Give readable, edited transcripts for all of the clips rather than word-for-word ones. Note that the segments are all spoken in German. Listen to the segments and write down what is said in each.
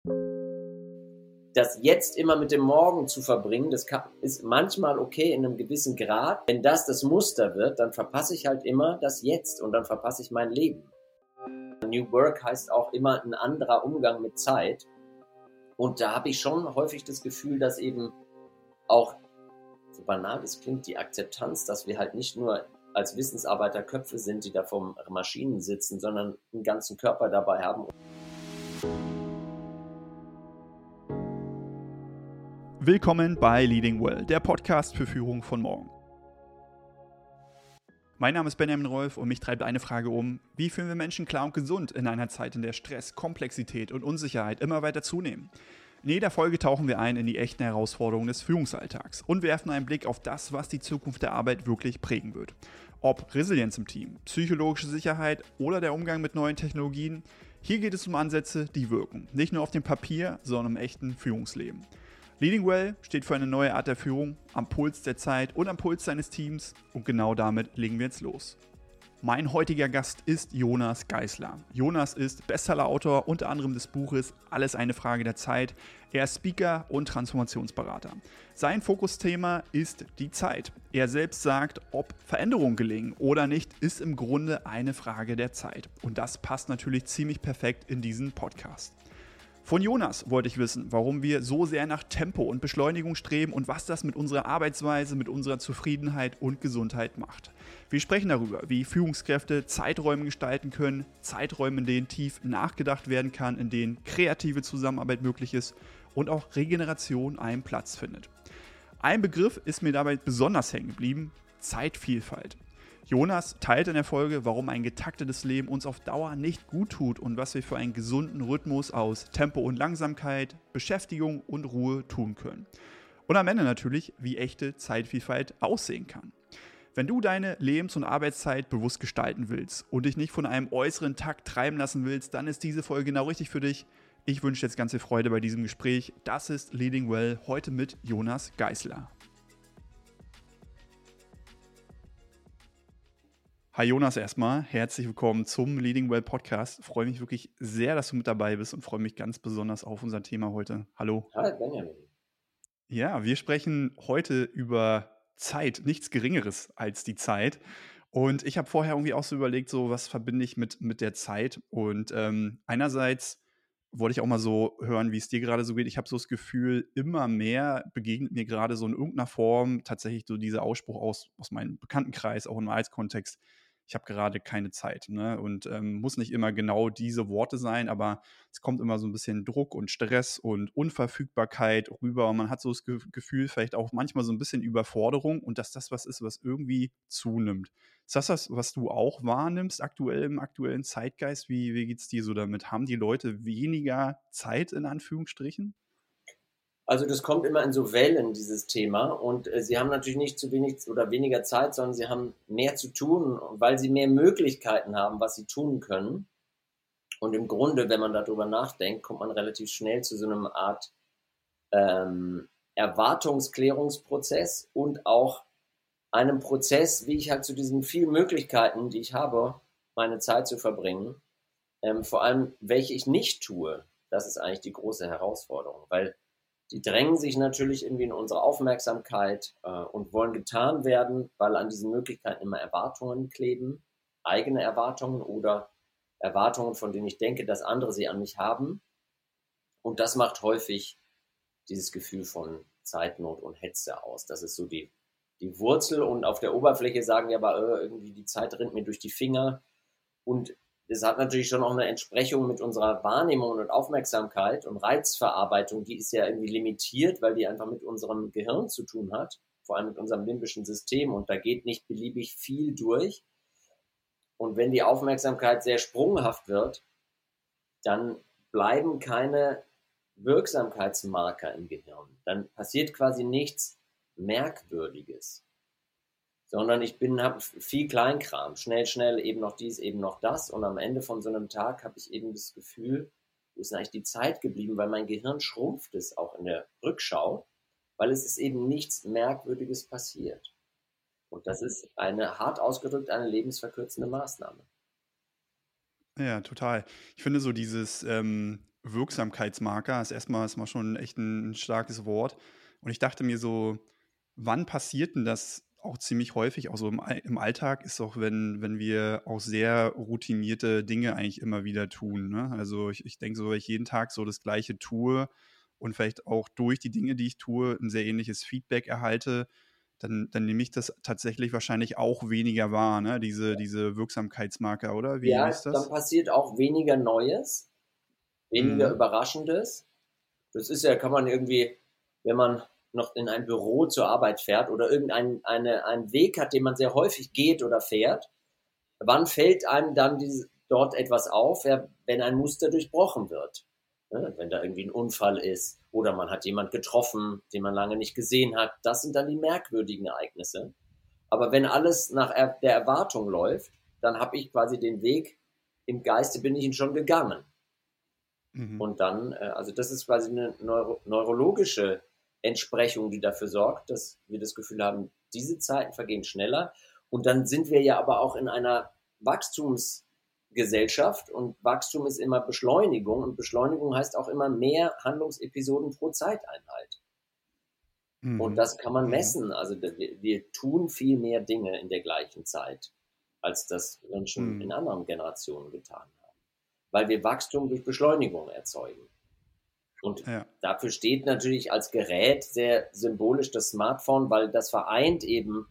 Das Jetzt immer mit dem Morgen zu verbringen, ist manchmal okay in einem gewissen Grad. Wenn das Muster wird, dann verpasse ich halt immer das Jetzt und dann verpasse ich mein Leben. New Work heißt auch immer ein anderer Umgang mit Zeit. Und da habe ich schon häufig das Gefühl, dass eben auch, so banal es klingt, die Akzeptanz, dass wir halt nicht nur als Wissensarbeiter Köpfe sind, die da vor Maschinen sitzen, sondern einen ganzen Körper dabei haben. Willkommen bei Leading Well, der Podcast für Führung von morgen. Mein Name ist Benjamin Rolf und mich treibt eine Frage um: Wie führen wir Menschen klar und gesund in einer Zeit, in der Stress, Komplexität und Unsicherheit immer weiter zunehmen? In jeder Folge tauchen wir ein in die echten Herausforderungen des Führungsalltags und werfen einen Blick auf das, was die Zukunft der Arbeit wirklich prägen wird. Ob Resilienz im Team, psychologische Sicherheit oder der Umgang mit neuen Technologien, hier geht es um Ansätze, die wirken. Nicht nur auf dem Papier, sondern im echten Führungsleben. Leading Well steht für eine neue Art der Führung, am Puls der Zeit und am Puls seines Teams, und genau damit legen wir jetzt los. Mein heutiger Gast ist Jonas Geisler. Jonas ist Bestsellerautor unter anderem des Buches Alles eine Frage der Zeit. Er ist Speaker und Transformationsberater. Sein Fokusthema ist die Zeit. Er selbst sagt, ob Veränderungen gelingen oder nicht, ist im Grunde eine Frage der Zeit. Und das passt natürlich ziemlich perfekt in diesen Podcast. Von Jonas wollte ich wissen, warum wir so sehr nach Tempo und Beschleunigung streben und was das mit unserer Arbeitsweise, mit unserer Zufriedenheit und Gesundheit macht. Wir sprechen darüber, wie Führungskräfte Zeiträume gestalten können, Zeiträume, in denen tief nachgedacht werden kann, in denen kreative Zusammenarbeit möglich ist und auch Regeneration einen Platz findet. Ein Begriff ist mir dabei besonders hängen geblieben: Zeitvielfalt. Jonas teilt in der Folge, warum ein getaktetes Leben uns auf Dauer nicht gut tut und was wir für einen gesunden Rhythmus aus Tempo und Langsamkeit, Beschäftigung und Ruhe tun können. Und am Ende natürlich, wie echte Zeitvielfalt aussehen kann. Wenn du deine Lebens- und Arbeitszeit bewusst gestalten willst und dich nicht von einem äußeren Takt treiben lassen willst, dann ist diese Folge genau richtig für dich. Ich wünsche dir jetzt ganz viel Freude bei diesem Gespräch. Das ist Leading Well, heute mit Jonas Geisler. Hi Jonas, erstmal herzlich willkommen zum Leading Well Podcast. Ich freue mich wirklich sehr, dass du mit dabei bist und freue mich ganz besonders auf unser Thema heute. Hallo. Hi Benjamin. Ja, wir sprechen heute über Zeit, nichts Geringeres als die Zeit. Und ich habe vorher irgendwie auch so überlegt, so was verbinde ich mit der Zeit. Und einerseits wollte ich auch mal so hören, wie es dir gerade so geht. Ich habe so das Gefühl, immer mehr begegnet mir gerade so in irgendeiner Form tatsächlich so dieser Ausspruch aus meinem Bekanntenkreis, auch im Arbeitskontext: Ich habe gerade keine Zeit. Ne? Und muss nicht immer genau diese Worte sein, aber es kommt immer so ein bisschen Druck und Stress und Unverfügbarkeit rüber. Und man hat so das Gefühl, vielleicht auch manchmal so ein bisschen Überforderung, und dass das was ist, was irgendwie zunimmt. Ist das, was du auch wahrnimmst aktuell im aktuellen Zeitgeist? Wie geht es dir so damit? Haben die Leute weniger Zeit in Anführungsstrichen? Also das kommt immer in so Wellen, dieses Thema. Und sie haben natürlich nicht zu wenig oder weniger Zeit, sondern sie haben mehr zu tun, weil sie mehr Möglichkeiten haben, was sie tun können. Und im Grunde, wenn man darüber nachdenkt, kommt man relativ schnell zu so einer Art Erwartungsklärungsprozess und auch einem Prozess, wie ich halt zu diesen vielen Möglichkeiten, die ich habe, meine Zeit zu verbringen, vor allem welche ich nicht tue, das ist eigentlich die große Herausforderung, weil die drängen sich natürlich irgendwie in unsere Aufmerksamkeit und wollen getan werden, weil an diesen Möglichkeiten immer Erwartungen kleben, eigene Erwartungen oder Erwartungen, von denen ich denke, dass andere sie an mich haben. Und das macht häufig dieses Gefühl von Zeitnot und Hetze aus. Das ist so die Wurzel, und auf der Oberfläche sagen wir aber, irgendwie die Zeit rinnt mir durch die Finger, und es hat natürlich schon auch eine Entsprechung mit unserer Wahrnehmung und Aufmerksamkeit und Reizverarbeitung, die ist ja irgendwie limitiert, weil die einfach mit unserem Gehirn zu tun hat, vor allem mit unserem limbischen System, und da geht nicht beliebig viel durch. Und wenn die Aufmerksamkeit sehr sprunghaft wird, dann bleiben keine Wirksamkeitsmarker im Gehirn. Dann passiert quasi nichts Merkwürdiges, sondern ich habe viel Kleinkram, schnell, eben noch dies, eben noch das, und am Ende von so einem Tag habe ich eben das Gefühl, wo ist eigentlich die Zeit geblieben, weil mein Gehirn schrumpft es auch in der Rückschau, weil es ist eben nichts Merkwürdiges passiert. Und das ist hart ausgedrückt, eine lebensverkürzende Maßnahme. Ja, total. Ich finde so dieses Wirksamkeitsmarker ist mal schon echt ein starkes Wort. Und ich dachte mir so, wann passiert denn das auch ziemlich häufig, auch so im Alltag, ist auch, wenn wir auch sehr routinierte Dinge eigentlich immer wieder tun. Ne? Also ich denke so, wenn ich jeden Tag so das Gleiche tue und vielleicht auch durch die Dinge, die ich tue, ein sehr ähnliches Feedback erhalte, dann nehme ich das tatsächlich wahrscheinlich auch weniger wahr, ne? Diese Wirksamkeitsmarker, oder? Wie Ja, ist dann das? passiert auch weniger Neues, weniger Mhm. Überraschendes. Das ist ja, kann man irgendwie, wenn man noch in ein Büro zur Arbeit fährt oder einen Weg hat, den man sehr häufig geht oder fährt, wann fällt einem dann dort etwas auf, ja, wenn ein Muster durchbrochen wird? Ne? Wenn da irgendwie ein Unfall ist oder man hat jemand getroffen, den man lange nicht gesehen hat. Das sind dann die merkwürdigen Ereignisse. Aber wenn alles nach der Erwartung läuft, dann habe ich quasi den Weg, im Geiste bin ich ihn schon gegangen. Mhm. Und dann, also das ist quasi eine neurologische Entsprechung, die dafür sorgt, dass wir das Gefühl haben, diese Zeiten vergehen schneller. Und dann sind wir ja aber auch in einer Wachstumsgesellschaft und Wachstum ist immer Beschleunigung und Beschleunigung heißt auch immer mehr Handlungsepisoden pro Zeiteinheit. Und Mhm. das kann man Mhm. messen. Also wir tun viel mehr Dinge in der gleichen Zeit, als das Menschen in Mhm. anderen Generationen getan haben. Weil wir Wachstum durch Beschleunigung erzeugen. Und Ja, dafür steht natürlich als Gerät sehr symbolisch das Smartphone, weil das vereint eben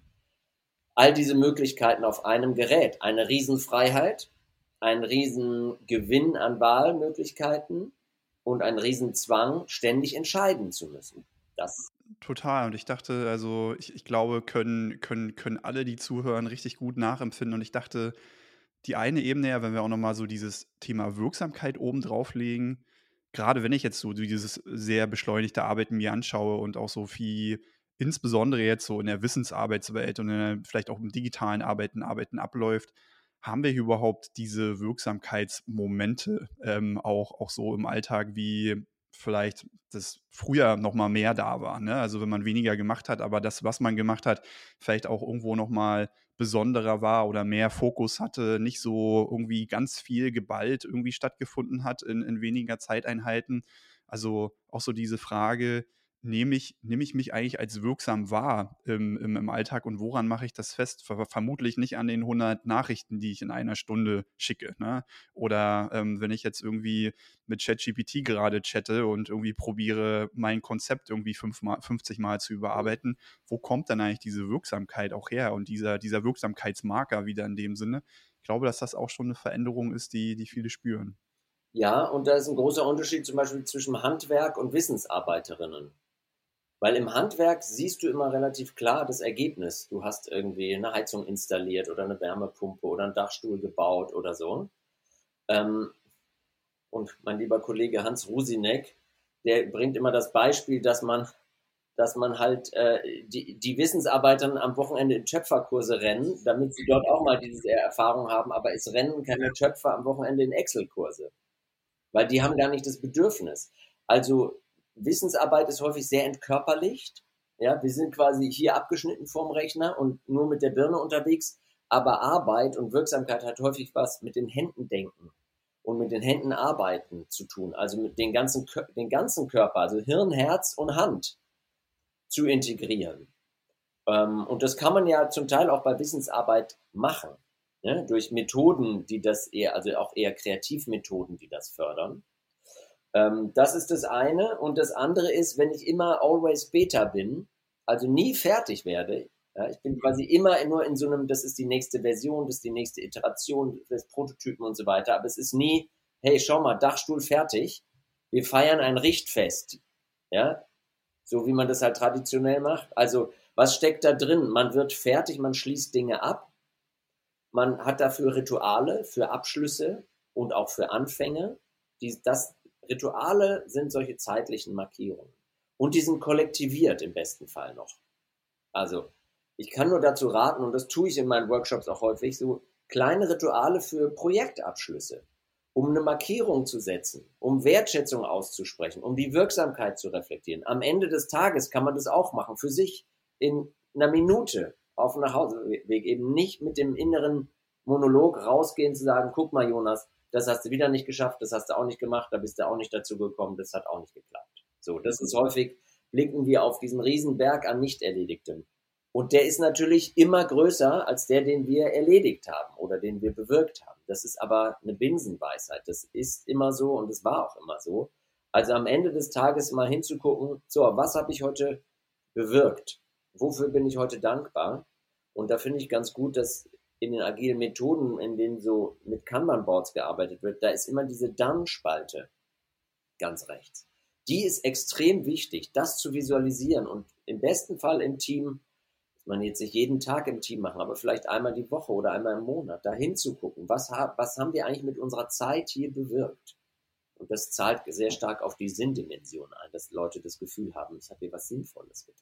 all diese Möglichkeiten auf einem Gerät. Eine Riesenfreiheit, ein Riesengewinn an Wahlmöglichkeiten und ein Riesenzwang, ständig entscheiden zu müssen. Das, total. Und ich dachte, also ich glaube, können alle, die zuhören, richtig gut nachempfinden. Und ich dachte, die eine Ebene, ja, wenn wir auch noch mal so dieses Thema Wirksamkeit oben drauflegen, gerade wenn ich jetzt so dieses sehr beschleunigte Arbeiten mir anschaue und auch so viel insbesondere jetzt so in der Wissensarbeitswelt und in der vielleicht auch im digitalen Arbeiten abläuft, haben wir hier überhaupt diese Wirksamkeitsmomente, auch so im Alltag, wie vielleicht das früher noch mal mehr da war, ne? Also, wenn man weniger gemacht hat, aber das, was man gemacht hat, vielleicht auch irgendwo noch mal besonderer war oder mehr Fokus hatte, nicht so irgendwie ganz viel geballt irgendwie stattgefunden hat in weniger Zeiteinheiten. Also auch so diese Frage, nehme ich mich eigentlich als wirksam wahr im Alltag und woran mache ich das fest? Vermutlich nicht an den 100 Nachrichten, die ich in einer Stunde schicke. Ne? Oder wenn ich jetzt irgendwie mit ChatGPT gerade chatte und irgendwie probiere, mein Konzept irgendwie 50 Mal zu überarbeiten, wo kommt dann eigentlich diese Wirksamkeit auch her und dieser Wirksamkeitsmarker wieder in dem Sinne? Ich glaube, dass das auch schon eine Veränderung ist, die viele spüren. ja, und da ist ein großer Unterschied zum Beispiel zwischen Handwerk und Wissensarbeiterinnen. Weil im Handwerk siehst du immer relativ klar das Ergebnis. Du hast irgendwie eine Heizung installiert oder eine Wärmepumpe oder einen Dachstuhl gebaut oder so. Ähm, und mein lieber Kollege Hans Rusinek, der bringt immer das Beispiel, dass man halt die Wissensarbeitern am Wochenende in Töpferkurse rennen, damit sie dort auch mal diese Erfahrung haben, aber es rennen keine Töpfer am Wochenende in Excel-Kurse, weil die haben gar nicht das Bedürfnis. Also Wissensarbeit ist häufig sehr entkörperlicht. Ja, wir sind quasi hier abgeschnitten vorm Rechner und nur mit der Birne unterwegs. Aber Arbeit und Wirksamkeit hat häufig was mit den Händen denken und mit den Händen arbeiten zu tun. Also mit den ganzen Körper, also Hirn, Herz und Hand zu integrieren. Und das kann man ja zum Teil auch bei Wissensarbeit machen. Ne? Durch Methoden, die das eher, also auch eher Kreativmethoden, die das fördern. Das ist das eine. Und das andere ist, wenn ich immer always beta bin, also nie fertig werde, ja, ich bin quasi immer nur in so einem, das ist die nächste Version, das ist die nächste Iteration des Prototypen und so weiter, aber es ist nie, hey, schau mal, Dachstuhl fertig, wir feiern ein Richtfest, ja, so wie man das halt traditionell macht. Also, was steckt da drin? Man wird fertig, man schließt Dinge ab, man hat dafür Rituale für Abschlüsse und auch für Anfänge. Rituale sind solche zeitlichen Markierungen. Und die sind kollektiviert im besten Fall noch. Also, ich kann nur dazu raten, und das tue ich in meinen Workshops auch häufig, so kleine Rituale für Projektabschlüsse, um eine Markierung zu setzen, um Wertschätzung auszusprechen, um die Wirksamkeit zu reflektieren. Am Ende des Tages kann man das auch machen, für sich in einer Minute auf dem Nachhauseweg, eben nicht mit dem inneren Monolog rausgehen zu sagen, guck mal, Jonas, das hast du wieder nicht geschafft, das hast du auch nicht gemacht, da bist du auch nicht dazu gekommen, das hat auch nicht geklappt. So, das ist häufig, blicken wir auf diesen Riesenberg an Nicht-Erledigtem. Und der ist natürlich immer größer als der, den wir erledigt haben oder den wir bewirkt haben. Das ist aber eine Binsenweisheit. Das ist immer so und es war auch immer so. Also am Ende des Tages mal hinzugucken, so, was habe ich heute bewirkt? Wofür bin ich heute dankbar? Und da finde ich ganz gut, dass in den agilen Methoden, in denen so mit Kanban-Boards gearbeitet wird, da ist immer diese Done-Spalte ganz rechts. Die ist extrem wichtig, das zu visualisieren und im besten Fall im Team, man jetzt nicht jeden Tag im Team machen, aber vielleicht einmal die Woche oder einmal im Monat, da hinzugucken, was haben wir eigentlich mit unserer Zeit hier bewirkt? Und das zahlt sehr stark auf die Sinndimension ein, dass Leute das Gefühl haben, ich habe hier was Sinnvolles getan.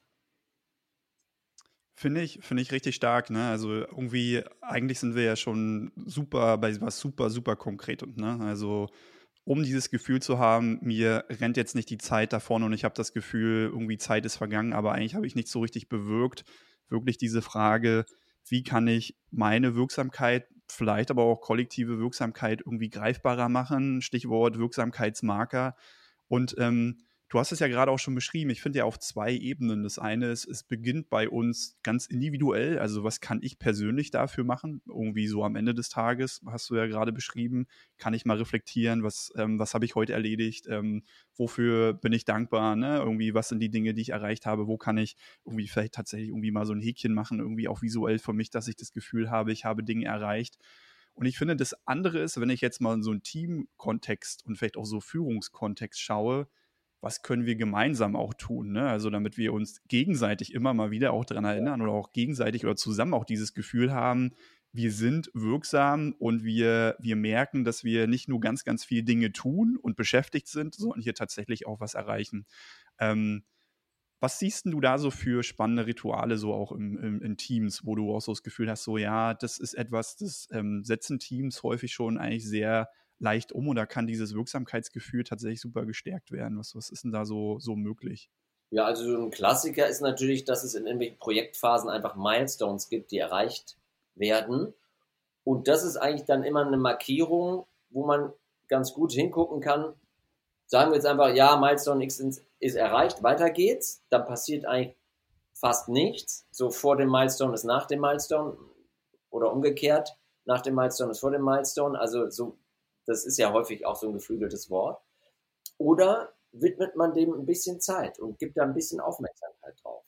Finde ich richtig stark, ne? Also irgendwie, eigentlich sind wir ja schon super bei was super, super Konkretem, ne? Also um dieses Gefühl zu haben, mir rennt jetzt nicht die Zeit davon und ich habe das Gefühl, irgendwie Zeit ist vergangen, aber eigentlich habe ich nicht so richtig bewirkt. Wirklich diese Frage, wie kann ich meine Wirksamkeit, vielleicht aber auch kollektive Wirksamkeit irgendwie greifbarer machen? Stichwort Wirksamkeitsmarker. Und du hast es ja gerade auch schon beschrieben, ich finde ja auf 2 Ebenen. Das eine ist, es beginnt bei uns ganz individuell, also was kann ich persönlich dafür machen? Irgendwie so am Ende des Tages, hast du ja gerade beschrieben, kann ich mal reflektieren, was habe ich heute erledigt, wofür bin ich dankbar, ne? Irgendwie, was sind die Dinge, die ich erreicht habe, wo kann ich irgendwie vielleicht tatsächlich irgendwie mal so ein Häkchen machen, irgendwie auch visuell für mich, dass ich das Gefühl habe, ich habe Dinge erreicht. Und ich finde, das andere ist, wenn ich jetzt mal in so einen Teamkontext und vielleicht auch so Führungskontext schaue, was können wir gemeinsam auch tun, ne? Also damit wir uns gegenseitig immer mal wieder auch daran erinnern oder auch gegenseitig oder zusammen auch dieses Gefühl haben, wir sind wirksam und wir merken, dass wir nicht nur ganz, ganz viele Dinge tun und beschäftigt sind, sondern hier tatsächlich auch was erreichen. Ähm, Was siehst denn du da so für spannende Rituale so auch in Teams, wo du auch so das Gefühl hast, so ja, das ist etwas, das setzen Teams häufig schon eigentlich sehr leicht um oder kann dieses Wirksamkeitsgefühl tatsächlich super gestärkt werden? Was ist denn da so möglich? Ja, also so ein Klassiker ist natürlich, dass es in irgendwelchen Projektphasen einfach Milestones gibt, die erreicht werden. Und das ist eigentlich dann immer eine Markierung, wo man ganz gut hingucken kann. Sagen wir jetzt einfach, ja, Milestone X ist erreicht, weiter geht's. Dann passiert eigentlich fast nichts. So vor dem Milestone ist nach dem Milestone oder umgekehrt. Nach dem Milestone ist vor dem Milestone. Also so, das ist ja häufig auch so ein geflügeltes Wort. Oder widmet man dem ein bisschen Zeit und gibt da ein bisschen Aufmerksamkeit drauf.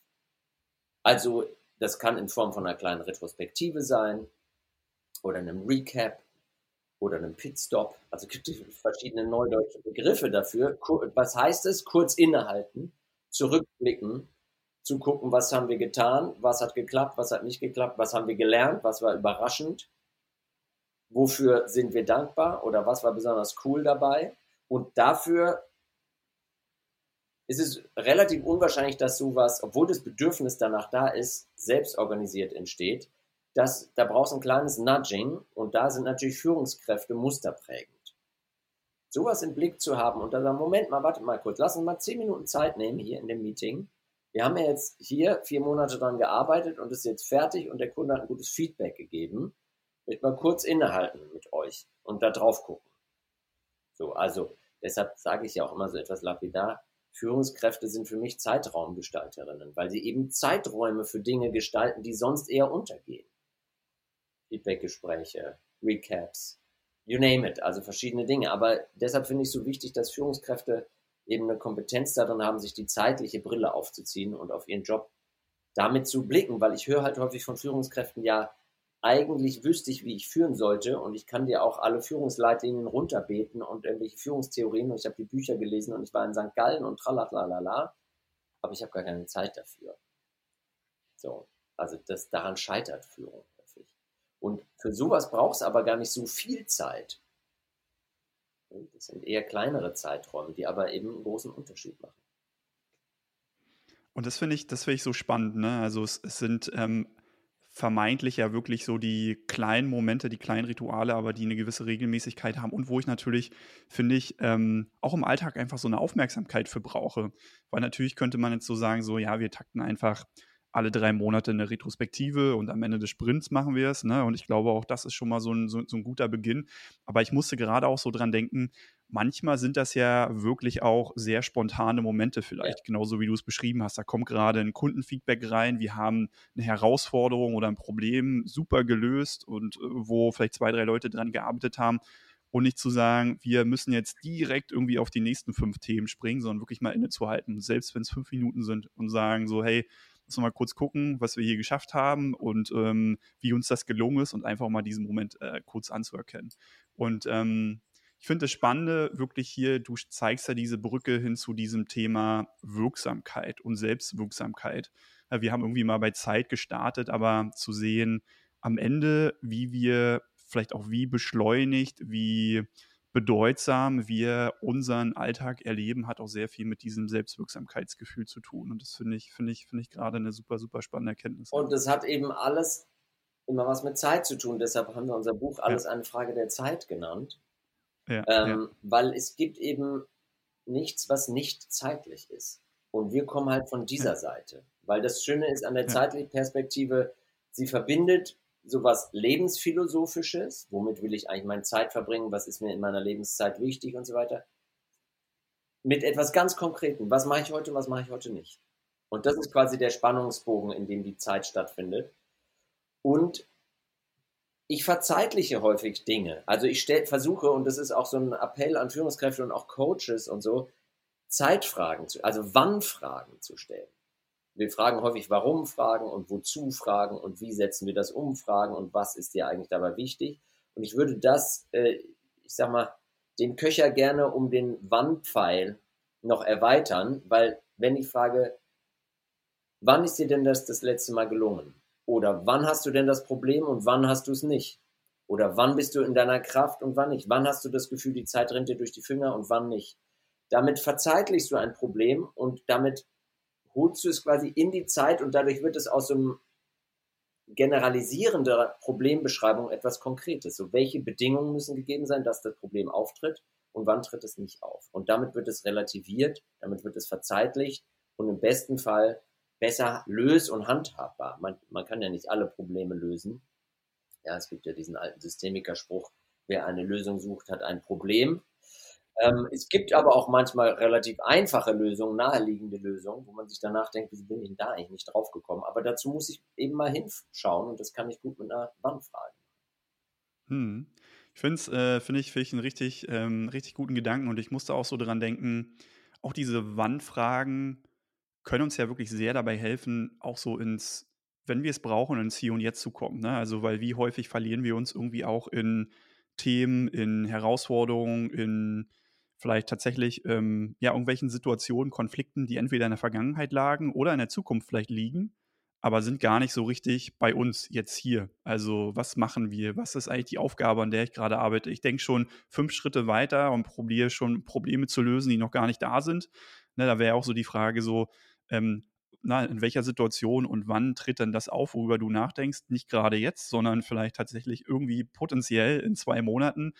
Also das kann in Form von einer kleinen Retrospektive sein oder einem Recap oder einem Pitstop. Also gibt es verschiedene neudeutsche Begriffe dafür. Was heißt es? Kurz innehalten, zurückblicken, zu gucken, was haben wir getan, was hat geklappt, was hat nicht geklappt, was haben wir gelernt, was war überraschend, wofür sind wir dankbar oder was war besonders cool dabei. Und dafür ist es relativ unwahrscheinlich, dass sowas, obwohl das Bedürfnis danach da ist, selbst organisiert entsteht. Da brauchst du ein kleines Nudging und da sind natürlich Führungskräfte musterprägend. Sowas im Blick zu haben und dann sagen, Moment mal, warte mal kurz, lass uns mal 10 Minuten Zeit nehmen hier in dem Meeting. Wir haben ja jetzt hier 4 Monate dran gearbeitet und ist jetzt fertig und der Kunde hat ein gutes Feedback gegeben. Ich möchte mal kurz innehalten mit euch und da drauf gucken. So, also deshalb sage ich ja auch immer so etwas lapidar. Führungskräfte sind für mich Zeitraumgestalterinnen, weil sie eben Zeiträume für Dinge gestalten, die sonst eher untergehen. Feedbackgespräche, Recaps, you name it, also verschiedene Dinge. Aber deshalb finde ich es so wichtig, dass Führungskräfte eben eine Kompetenz darin haben, sich die zeitliche Brille aufzuziehen und auf ihren Job damit zu blicken, weil ich höre halt häufig von Führungskräften, ja, eigentlich wüsste ich, wie ich führen sollte und ich kann dir auch alle Führungsleitlinien runterbeten und irgendwelche Führungstheorien und ich habe die Bücher gelesen und ich war in St. Gallen und tralalala, aber ich habe gar keine Zeit dafür. So, also daran scheitert Führung häufig. Und für sowas braucht es aber gar nicht so viel Zeit. Das sind eher kleinere Zeiträume, die aber eben einen großen Unterschied machen. Und das finde ich so spannend, ne? Also es sind vermeintlich ja wirklich so die kleinen Momente, die kleinen Rituale, aber die eine gewisse Regelmäßigkeit haben und wo ich natürlich, finde ich, auch im Alltag einfach so eine Aufmerksamkeit für brauche. Weil natürlich könnte man jetzt so sagen, so ja, wir takten einfach alle 3 Monate eine Retrospektive und am Ende des Sprints machen wir es. Ne? Und ich glaube, auch das ist schon mal so ein guter Beginn. Aber ich musste gerade auch so dran denken, manchmal sind das ja wirklich auch sehr spontane Momente Ja. vielleicht, genauso wie du es beschrieben hast. Da kommt gerade ein Kundenfeedback rein, wir haben eine Herausforderung oder ein Problem super gelöst und wo vielleicht 2, 3 Leute dran gearbeitet haben. Und nicht zu sagen, wir müssen jetzt direkt irgendwie auf die nächsten 5 Themen springen, sondern wirklich mal innezuhalten, selbst wenn es 5 Minuten sind und sagen so, hey, lass uns mal kurz gucken, was wir hier geschafft haben und wie uns das gelungen ist und einfach mal diesen Moment kurz anzuerkennen. Und ich finde das Spannende wirklich hier, du zeigst ja diese Brücke hin zu diesem Thema Wirksamkeit und Selbstwirksamkeit. Wir haben irgendwie mal bei Zeit gestartet, aber zu sehen am Ende, wie wir vielleicht auch wie beschleunigt, wie bedeutsam wir unseren Alltag erleben, hat auch sehr viel mit diesem Selbstwirksamkeitsgefühl zu tun. Und das finde ich gerade eine super, super spannende Erkenntnis. Und das hat eben alles immer was mit Zeit zu tun. Deshalb haben wir unser Buch Ja, Alles eine Frage der Zeit genannt. ja, ja, Weil es gibt eben nichts, was nicht zeitlich ist. Und wir kommen halt von ja, dieser Seite. Weil das Schöne ist an der ja, zeitlichen Perspektive, sie verbindet sowas Lebensphilosophisches, womit will ich eigentlich meine Zeit verbringen, was ist mir in meiner Lebenszeit wichtig und so weiter, mit etwas ganz Konkretem. Was mache ich heute, was mache ich heute nicht? Und das ist quasi der Spannungsbogen, in dem die Zeit stattfindet. Und ich verzeitliche häufig Dinge. Also ich versuche, und das ist auch so ein Appell an Führungskräfte und auch Coaches und so, also Wann-Fragen zu stellen. Wir fragen häufig Warum-Fragen und Wozu-Fragen und wie setzen wir das um Fragen und was ist dir eigentlich dabei wichtig. Und ich würde das, ich sag mal, den Köcher gerne um den Wann-Pfeil noch erweitern, weil wenn ich frage, wann ist dir denn das letzte Mal gelungen? Oder wann hast du denn das Problem und wann hast du es nicht? Oder wann bist du in deiner Kraft und wann nicht? Wann hast du das Gefühl, die Zeit rennt dir durch die Finger und wann nicht? Damit verzeitlichst du ein Problem und damit holst du es quasi in die Zeit und dadurch wird es aus so einem generalisierender Problembeschreibung etwas Konkretes. So, welche Bedingungen müssen gegeben sein, dass das Problem auftritt und wann tritt es nicht auf? Und damit wird es relativiert, damit wird es verzeitlicht und im besten Fall besser und handhabbar. Man kann ja nicht alle Probleme lösen. Ja, es gibt ja diesen alten Systemikerspruch, wer eine Lösung sucht, hat ein Problem. Es gibt aber auch manchmal relativ einfache Lösungen, naheliegende Lösungen, wo man sich danach denkt, wie bin ich denn da eigentlich nicht drauf gekommen? Aber dazu muss ich eben mal hinschauen und das kann ich gut mit einer Wann-Frage. hm. Ich finde ich einen richtig guten Gedanken und ich musste auch so dran denken, auch diese Wann-Fragen können uns ja wirklich sehr dabei helfen, auch so wenn wir es brauchen, ins Hier und Jetzt zu kommen. Ne? Also, weil wie häufig verlieren wir uns irgendwie auch in Themen, in Herausforderungen, in vielleicht tatsächlich ja, irgendwelchen Situationen, Konflikten, die entweder in der Vergangenheit lagen oder in der Zukunft vielleicht liegen, aber sind gar nicht so richtig bei uns jetzt hier. Also, was machen wir? Was ist eigentlich die Aufgabe, an der ich gerade arbeite? Ich denke schon 5 Schritte weiter und probiere schon Probleme zu lösen, die noch gar nicht da sind. Ne, da wäre auch so die Frage so, ähm, na, in welcher Situation und wann tritt denn das auf, worüber du nachdenkst? Nicht gerade jetzt, sondern vielleicht tatsächlich irgendwie potenziell in 2 Monaten.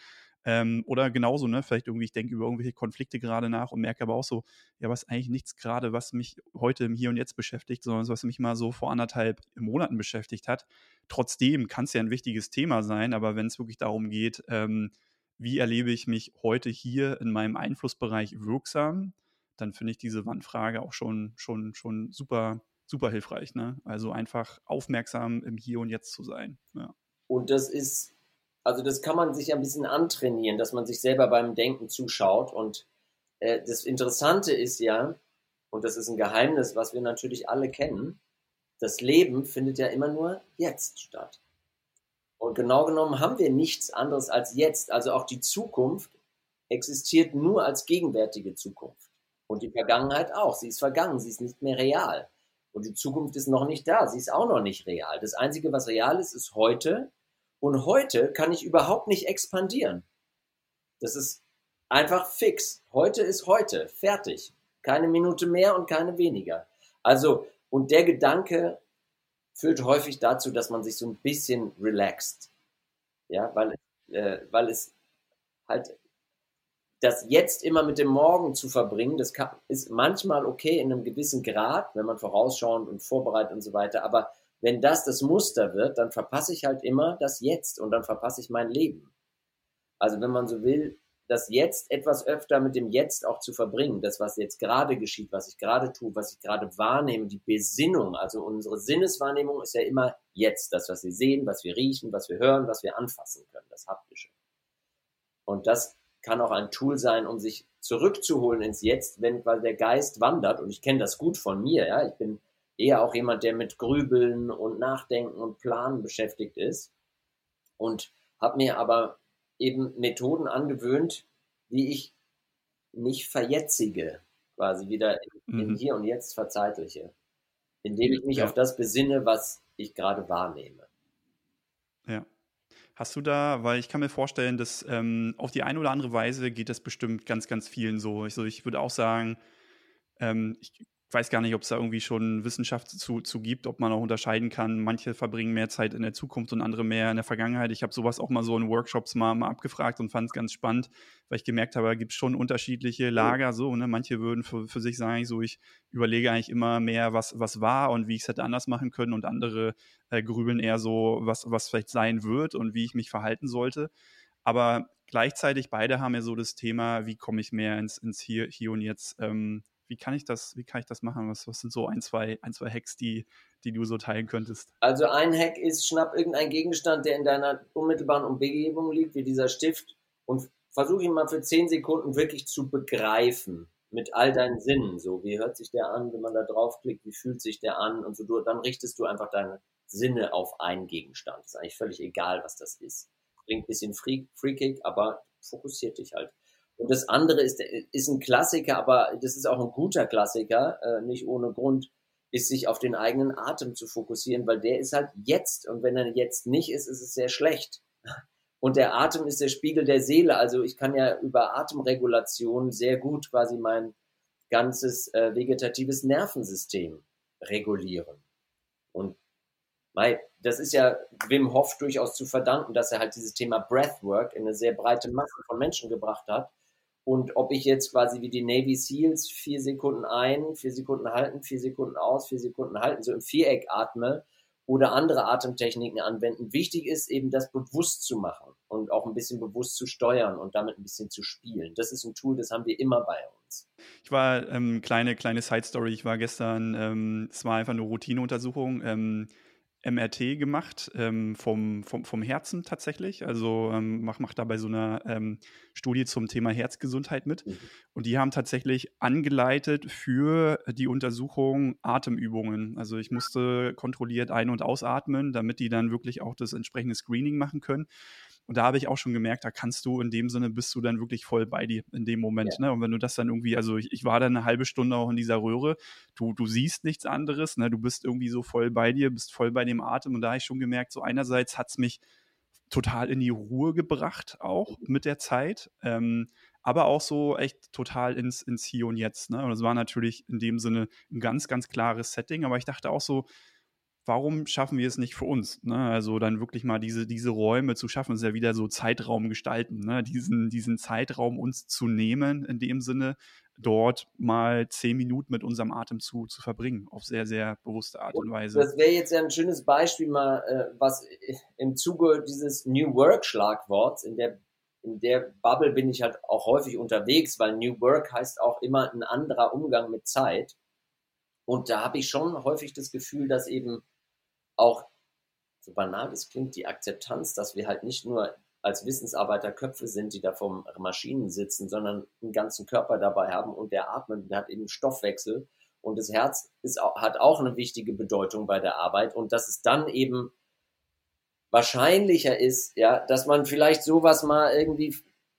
Oder genauso, ne, vielleicht irgendwie, ich denke über irgendwelche Konflikte gerade nach und merke aber auch so, ja, was eigentlich nichts gerade, was mich heute im Hier und Jetzt beschäftigt, sondern was mich mal so vor 1,5 Monaten beschäftigt hat. Trotzdem kann es ja ein wichtiges Thema sein, aber wenn es wirklich darum geht, wie erlebe ich mich heute hier in meinem Einflussbereich wirksam, dann finde ich diese Wandfrage auch schon super, super hilfreich. Ne? Also einfach aufmerksam im Hier und Jetzt zu sein. Ja. Und also das kann man sich ein bisschen antrainieren, dass man sich selber beim Denken zuschaut. Und das Interessante ist ja, und das ist ein Geheimnis, was wir natürlich alle kennen, das Leben findet ja immer nur jetzt statt. Und genau genommen haben wir nichts anderes als jetzt. Also auch die Zukunft existiert nur als gegenwärtige Zukunft. Und die Vergangenheit auch. Sie ist vergangen, sie ist nicht mehr real. Und die Zukunft ist noch nicht da, sie ist auch noch nicht real. Das Einzige, was real ist, ist heute. Und heute kann ich überhaupt nicht expandieren. Das ist einfach fix. Heute ist heute, fertig. Keine Minute mehr und keine weniger. Also, und der Gedanke führt häufig dazu, dass man sich so ein bisschen relaxt. Ja, weil es halt das jetzt immer mit dem Morgen zu verbringen, ist manchmal okay in einem gewissen Grad, wenn man vorausschauend und vorbereitet und so weiter, aber wenn das Muster wird, dann verpasse ich halt immer das Jetzt und dann verpasse ich mein Leben. Also wenn man so will, das Jetzt etwas öfter mit dem Jetzt auch zu verbringen, das, was jetzt gerade geschieht, was ich gerade tue, was ich gerade wahrnehme, die Besinnung, also unsere Sinneswahrnehmung ist ja immer jetzt, das, was wir sehen, was wir riechen, was wir hören, was wir anfassen können, das Haptische. Und das kann auch ein Tool sein, um sich zurückzuholen ins Jetzt, weil der Geist wandert. Und ich kenne das gut von mir. Ja, ich bin eher auch jemand, der mit Grübeln und Nachdenken und Planen beschäftigt ist. Und habe mir aber eben Methoden angewöhnt, wie ich mich verjetzige, quasi wieder in Hier und Jetzt verzeitliche, indem ich mich auf das besinne, was ich gerade wahrnehme. Ja. Hast du da, weil ich kann mir vorstellen, dass auf die eine oder andere Weise geht das bestimmt ganz, ganz vielen so. Ich würde auch sagen, ich weiß gar nicht, ob es da irgendwie schon Wissenschaft zu gibt, ob man auch unterscheiden kann. Manche verbringen mehr Zeit in der Zukunft und andere mehr in der Vergangenheit. Ich habe sowas auch mal so in Workshops mal abgefragt und fand es ganz spannend, weil ich gemerkt habe, da gibt es schon unterschiedliche Lager. So, ne? Manche würden für sich sagen, so ich überlege eigentlich immer mehr, was war und wie ich es hätte anders machen können, und andere grübeln eher so, was vielleicht sein wird und wie ich mich verhalten sollte. Aber gleichzeitig beide haben ja so das Thema, wie komme ich mehr ins Hier und Jetzt. Wie kann ich das machen? Was sind so ein, zwei Hacks, die du so teilen könntest? Also ein Hack ist, schnapp irgendeinen Gegenstand, der in deiner unmittelbaren Umgebung liegt, wie dieser Stift, und versuch ihn mal für 10 Sekunden wirklich zu begreifen. Mit all deinen Sinnen. So, wie hört sich der an, wenn man da draufklickt? Wie fühlt sich der an? Und so, dann richtest du einfach deine Sinne auf einen Gegenstand. Ist eigentlich völlig egal, was das ist. Klingt ein bisschen freakig, aber fokussiert dich halt. Und das andere ist ein Klassiker, aber das ist auch ein guter Klassiker, nicht ohne Grund, ist, sich auf den eigenen Atem zu fokussieren, weil der ist halt jetzt. Und wenn er jetzt nicht ist, ist es sehr schlecht. Und der Atem ist der Spiegel der Seele. Also ich kann ja über Atemregulation sehr gut quasi mein ganzes vegetatives Nervensystem regulieren. Und das ist ja Wim Hof durchaus zu verdanken, dass er halt dieses Thema Breathwork in eine sehr breite Masse von Menschen gebracht hat. Und ob ich jetzt quasi wie die Navy Seals 4 Sekunden ein, 4 Sekunden halten, 4 Sekunden aus, 4 Sekunden halten, so im Viereck atme oder andere Atemtechniken anwenden. Wichtig ist eben, das bewusst zu machen und auch ein bisschen bewusst zu steuern und damit ein bisschen zu spielen. Das ist ein Tool, das haben wir immer bei uns. Ich war, kleine Side-Story, ich war gestern, es war einfach eine Routineuntersuchung, MRT gemacht, vom Herzen tatsächlich. Also mach dabei so eine Studie zum Thema Herzgesundheit mit. Und die haben tatsächlich angeleitet für die Untersuchung Atemübungen. Also ich musste kontrolliert ein- und ausatmen, damit die dann wirklich auch das entsprechende Screening machen können. Und da habe ich auch schon gemerkt, da kannst du in dem Sinne, bist du dann wirklich voll bei dir in dem Moment. Ja. Ne? Und wenn du das dann irgendwie, also ich war dann eine halbe Stunde auch in dieser Röhre, du siehst nichts anderes, ne? Du bist irgendwie so voll bei dir, bist voll bei dem Atem. Und da habe ich schon gemerkt, so einerseits hat es mich total in die Ruhe gebracht, auch mit der Zeit. Aber auch so echt total ins Hier und Jetzt. Ne? Und das war natürlich in dem Sinne ein ganz, ganz klares Setting. Aber ich dachte auch so, warum schaffen wir es nicht für uns? Ne? Also dann wirklich mal diese Räume zu schaffen, das ist ja wieder so Zeitraum gestalten, ne? Diesen Zeitraum uns zu nehmen, in dem Sinne, dort mal 10 Minuten mit unserem Atem zu verbringen, auf sehr, sehr bewusste Art und Weise. Das wäre jetzt ja ein schönes Beispiel mal, was im Zuge dieses New Work-Schlagworts, in der Bubble bin ich halt auch häufig unterwegs, weil New Work heißt auch immer ein anderer Umgang mit Zeit. Und da habe ich schon häufig das Gefühl, dass eben auch, so banal es klingt, die Akzeptanz, dass wir halt nicht nur als Wissensarbeiter Köpfe sind, die da vor Maschinen sitzen, sondern einen ganzen Körper dabei haben und der atmet, der hat eben Stoffwechsel und das Herz hat auch eine wichtige Bedeutung bei der Arbeit und dass es dann eben wahrscheinlicher ist, ja, dass man vielleicht sowas mal irgendwie,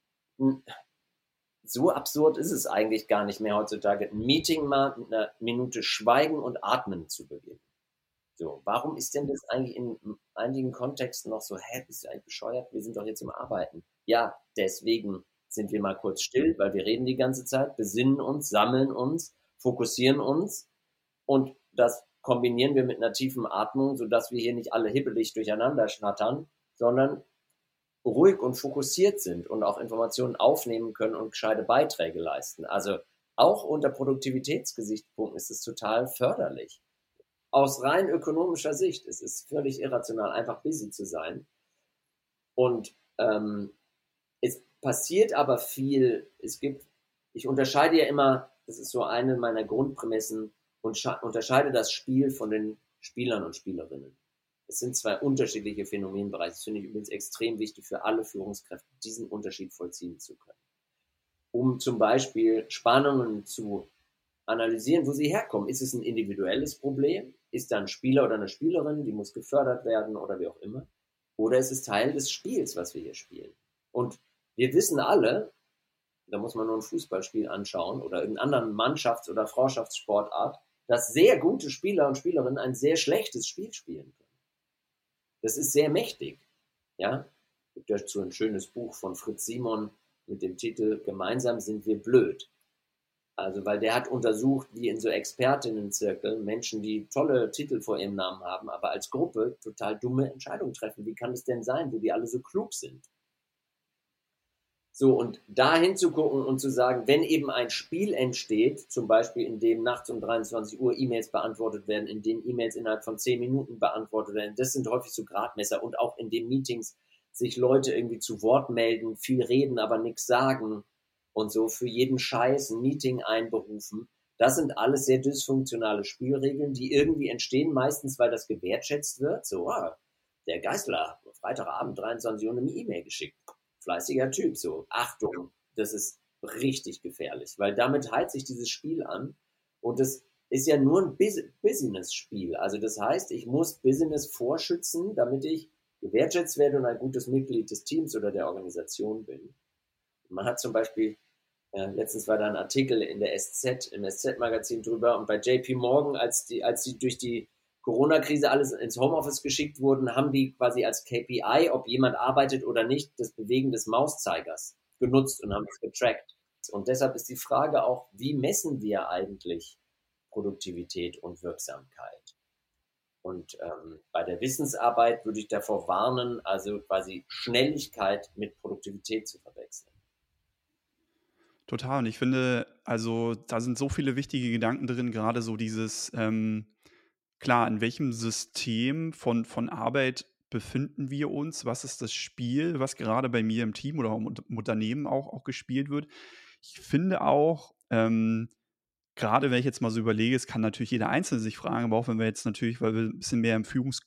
so absurd ist es eigentlich gar nicht mehr heutzutage, ein Meeting mal mit einer Minute Schweigen und Atmen zu beginnen. So, warum ist denn das eigentlich in einigen Kontexten noch so, bist du eigentlich bescheuert? Wir sind doch jetzt im Arbeiten. Ja, deswegen sind wir mal kurz still, weil wir reden die ganze Zeit, besinnen uns, sammeln uns, fokussieren uns und das kombinieren wir mit einer tiefen Atmung, sodass wir hier nicht alle hibbelig durcheinander schnattern, sondern ruhig und fokussiert sind und auch Informationen aufnehmen können und gescheite Beiträge leisten. Also auch unter Produktivitätsgesichtspunkten ist es total förderlich. Aus rein ökonomischer Sicht ist es völlig irrational, einfach busy zu sein. Und es passiert aber viel. Ich unterscheide ja immer, das ist so eine meiner Grundprämissen, und unterscheide das Spiel von den Spielern und Spielerinnen. Es sind zwei unterschiedliche Phänomenbereiche. Das finde ich übrigens extrem wichtig für alle Führungskräfte, diesen Unterschied vollziehen zu können. Um zum Beispiel Spannungen zu analysieren, wo sie herkommen. Ist es ein individuelles Problem? Ist da ein Spieler oder eine Spielerin, die muss gefördert werden oder wie auch immer? Oder ist es Teil des Spiels, was wir hier spielen? Und wir wissen alle, da muss man nur ein Fußballspiel anschauen oder irgendeinen anderen Mannschafts- oder Frauschaftssportart, dass sehr gute Spieler und Spielerinnen ein sehr schlechtes Spiel spielen können. Das ist sehr mächtig. Ja? Es gibt dazu ein schönes Buch von Fritz Simon mit dem Titel Gemeinsam sind wir blöd. Also, weil der hat untersucht, wie in so Expertinnenzirkeln Menschen, die tolle Titel vor ihrem Namen haben, aber als Gruppe total dumme Entscheidungen treffen. Wie kann es denn sein, wo die alle so klug sind? So, und da hinzugucken und zu sagen, wenn eben ein Spiel entsteht, zum Beispiel in dem nachts um 23 Uhr E-Mails beantwortet werden, in dem E-Mails innerhalb von 10 Minuten beantwortet werden, das sind häufig so Gradmesser, und auch in den Meetings sich Leute irgendwie zu Wort melden, viel reden, aber nichts sagen und so für jeden Scheiß ein Meeting einberufen. Das sind alles sehr dysfunktionale Spielregeln, die irgendwie entstehen, meistens weil das gewertschätzt wird. So, der Geißler, Freitagabend 23 Uhr eine E-Mail geschickt. Fleißiger Typ, so, Achtung, das ist richtig gefährlich, weil damit heizt sich dieses Spiel an, und das ist ja nur ein Business-Spiel. Also das heißt, ich muss Business vorschützen, damit ich gewertschätzt werde und ein gutes Mitglied des Teams oder der Organisation bin. Man hat zum Beispiel, letztens war da ein Artikel in der SZ, im SZ-Magazin drüber, und bei JP Morgan, als die durch die Corona-Krise alles ins Homeoffice geschickt wurden, haben die quasi als KPI, ob jemand arbeitet oder nicht, das Bewegen des Mauszeigers genutzt und haben es getrackt. Und deshalb ist die Frage auch, wie messen wir eigentlich Produktivität und Wirksamkeit? Und bei der Wissensarbeit würde ich davor warnen, also quasi Schnelligkeit mit Produktivität zu verwechseln. Total. Und ich finde, also da sind so viele wichtige Gedanken drin, gerade so dieses, klar, in welchem System von Arbeit befinden wir uns? Was ist das Spiel, was gerade bei mir im Team oder im Unternehmen auch gespielt wird? Ich finde auch, gerade wenn ich jetzt mal so überlege, es kann natürlich jeder Einzelne sich fragen, aber auch wenn wir jetzt natürlich, weil wir ein bisschen mehr im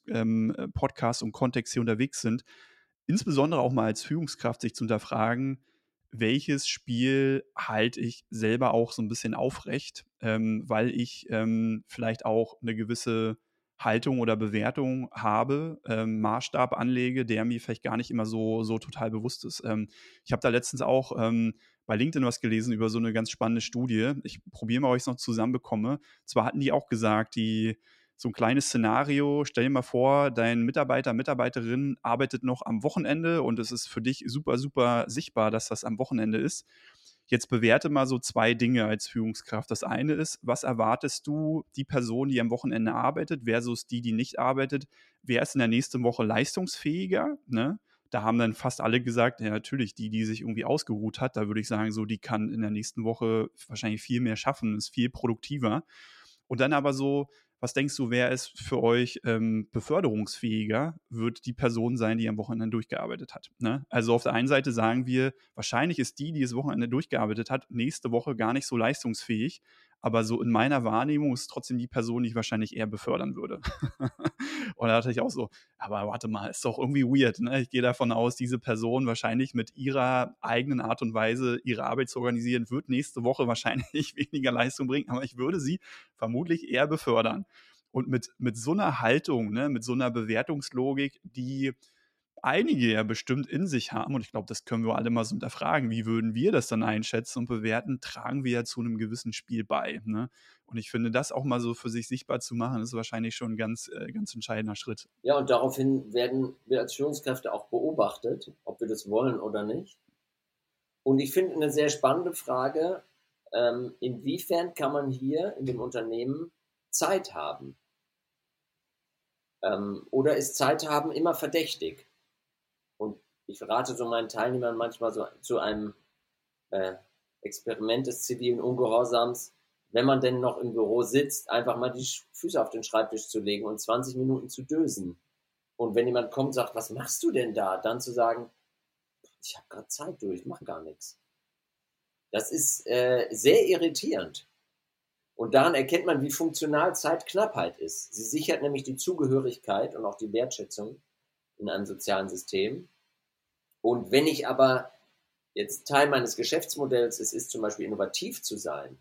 Podcast und Kontext hier unterwegs sind, insbesondere auch mal als Führungskraft sich zu hinterfragen, welches Spiel halte ich selber auch so ein bisschen aufrecht, weil ich vielleicht auch eine gewisse Haltung oder Bewertung habe, Maßstab anlege, der mir vielleicht gar nicht immer so total bewusst ist. Ich habe da letztens auch bei LinkedIn was gelesen über so eine ganz spannende Studie. Ich probiere mal, ob ich es noch zusammenbekomme. Zwar hatten die auch gesagt, so ein kleines Szenario, stell dir mal vor, dein Mitarbeiter, Mitarbeiterin arbeitet noch am Wochenende und es ist für dich super, super sichtbar, dass das am Wochenende ist. Jetzt bewerte mal so 2 Dinge als Führungskraft. Das eine ist, was erwartest du die Person, die am Wochenende arbeitet, versus die nicht arbeitet? Wer ist in der nächsten Woche leistungsfähiger, ne? Da haben dann fast alle gesagt, ja, natürlich, die sich irgendwie ausgeruht hat, da würde ich sagen, so, die kann in der nächsten Woche wahrscheinlich viel mehr schaffen, ist viel produktiver. Und dann aber so, was denkst du, wer ist für euch beförderungsfähiger, wird die Person sein, die am Wochenende durchgearbeitet hat. Ne? Also auf der einen Seite sagen wir, wahrscheinlich ist die das Wochenende durchgearbeitet hat, nächste Woche gar nicht so leistungsfähig, aber so in meiner Wahrnehmung ist trotzdem die Person, die ich wahrscheinlich eher befördern würde. Und da dachte ich auch so, aber warte mal, ist doch irgendwie weird. Ne? Ich gehe davon aus, diese Person wahrscheinlich mit ihrer eigenen Art und Weise, ihre Arbeit zu organisieren, wird nächste Woche wahrscheinlich weniger Leistung bringen, aber ich würde sie vermutlich eher befördern. Und mit so einer Haltung, ne, mit so einer Bewertungslogik, die einige ja bestimmt in sich haben, und ich glaube, das können wir alle mal so hinterfragen, wie würden wir das dann einschätzen und bewerten, tragen wir ja zu einem gewissen Spiel bei. Ne? Und ich finde, das auch mal so für sich sichtbar zu machen, ist wahrscheinlich schon ein ganz entscheidender Schritt. Ja, und daraufhin werden wir als Führungskräfte auch beobachtet, ob wir das wollen oder nicht. Und ich finde eine sehr spannende Frage, inwiefern kann man hier in dem Unternehmen Zeit haben? Oder ist Zeit haben immer verdächtig? Und ich rate so meinen Teilnehmern manchmal so zu einem Experiment des zivilen Ungehorsams, wenn man denn noch im Büro sitzt, einfach mal die Füße auf den Schreibtisch zu legen und 20 Minuten zu dösen. Und wenn jemand kommt und sagt, was machst du denn da? Dann zu sagen, ich habe gerade Zeit, ich mache gar nichts. Das ist sehr irritierend. Und daran erkennt man, wie funktional Zeitknappheit ist. Sie sichert nämlich die Zugehörigkeit und auch die Wertschätzung in einem sozialen System. Und wenn ich aber jetzt Teil meines Geschäftsmodells ist zum Beispiel innovativ zu sein,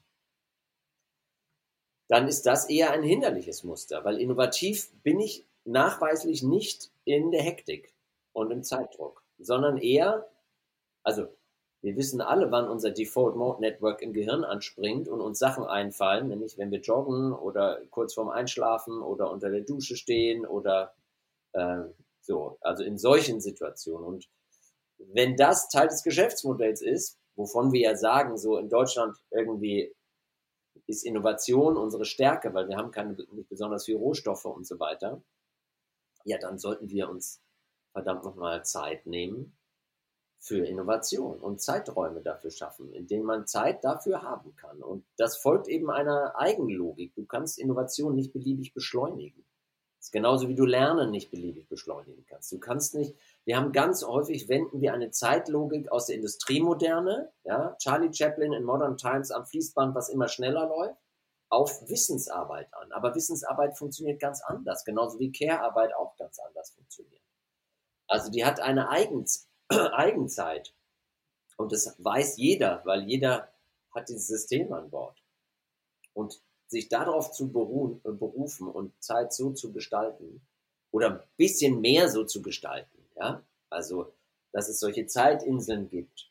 dann ist das eher ein hinderliches Muster, weil innovativ bin ich nachweislich nicht in der Hektik und im Zeitdruck, sondern eher, also wir wissen alle, wann unser Default Mode Network im Gehirn anspringt und uns Sachen einfallen, nämlich wenn wir joggen oder kurz vorm Einschlafen oder unter der Dusche stehen oder so, also in solchen Situationen. Und wenn das Teil des Geschäftsmodells ist, wovon wir ja sagen, so in Deutschland irgendwie ist Innovation unsere Stärke, weil wir haben nicht besonders viel Rohstoffe und so weiter, ja, dann sollten wir uns verdammt nochmal Zeit nehmen für Innovation und Zeiträume dafür schaffen, in denen man Zeit dafür haben kann. Und das folgt eben einer Eigenlogik. Du kannst Innovation nicht beliebig beschleunigen. Das ist genauso wie du Lernen nicht beliebig beschleunigen kannst. Du kannst nicht, wir haben ganz häufig, wenden wir eine Zeitlogik aus der Industriemoderne, ja, Charlie Chaplin in Modern Times am Fließband, was immer schneller läuft, auf Wissensarbeit an. Aber Wissensarbeit funktioniert ganz anders, genauso wie Care-Arbeit auch ganz anders funktioniert. Also die hat eine Eigenzeit. Und das weiß jeder, weil jeder hat dieses System an Bord. Und sich darauf zu berufen und Zeit so zu gestalten oder ein bisschen mehr so zu gestalten, ja, also dass es solche Zeitinseln gibt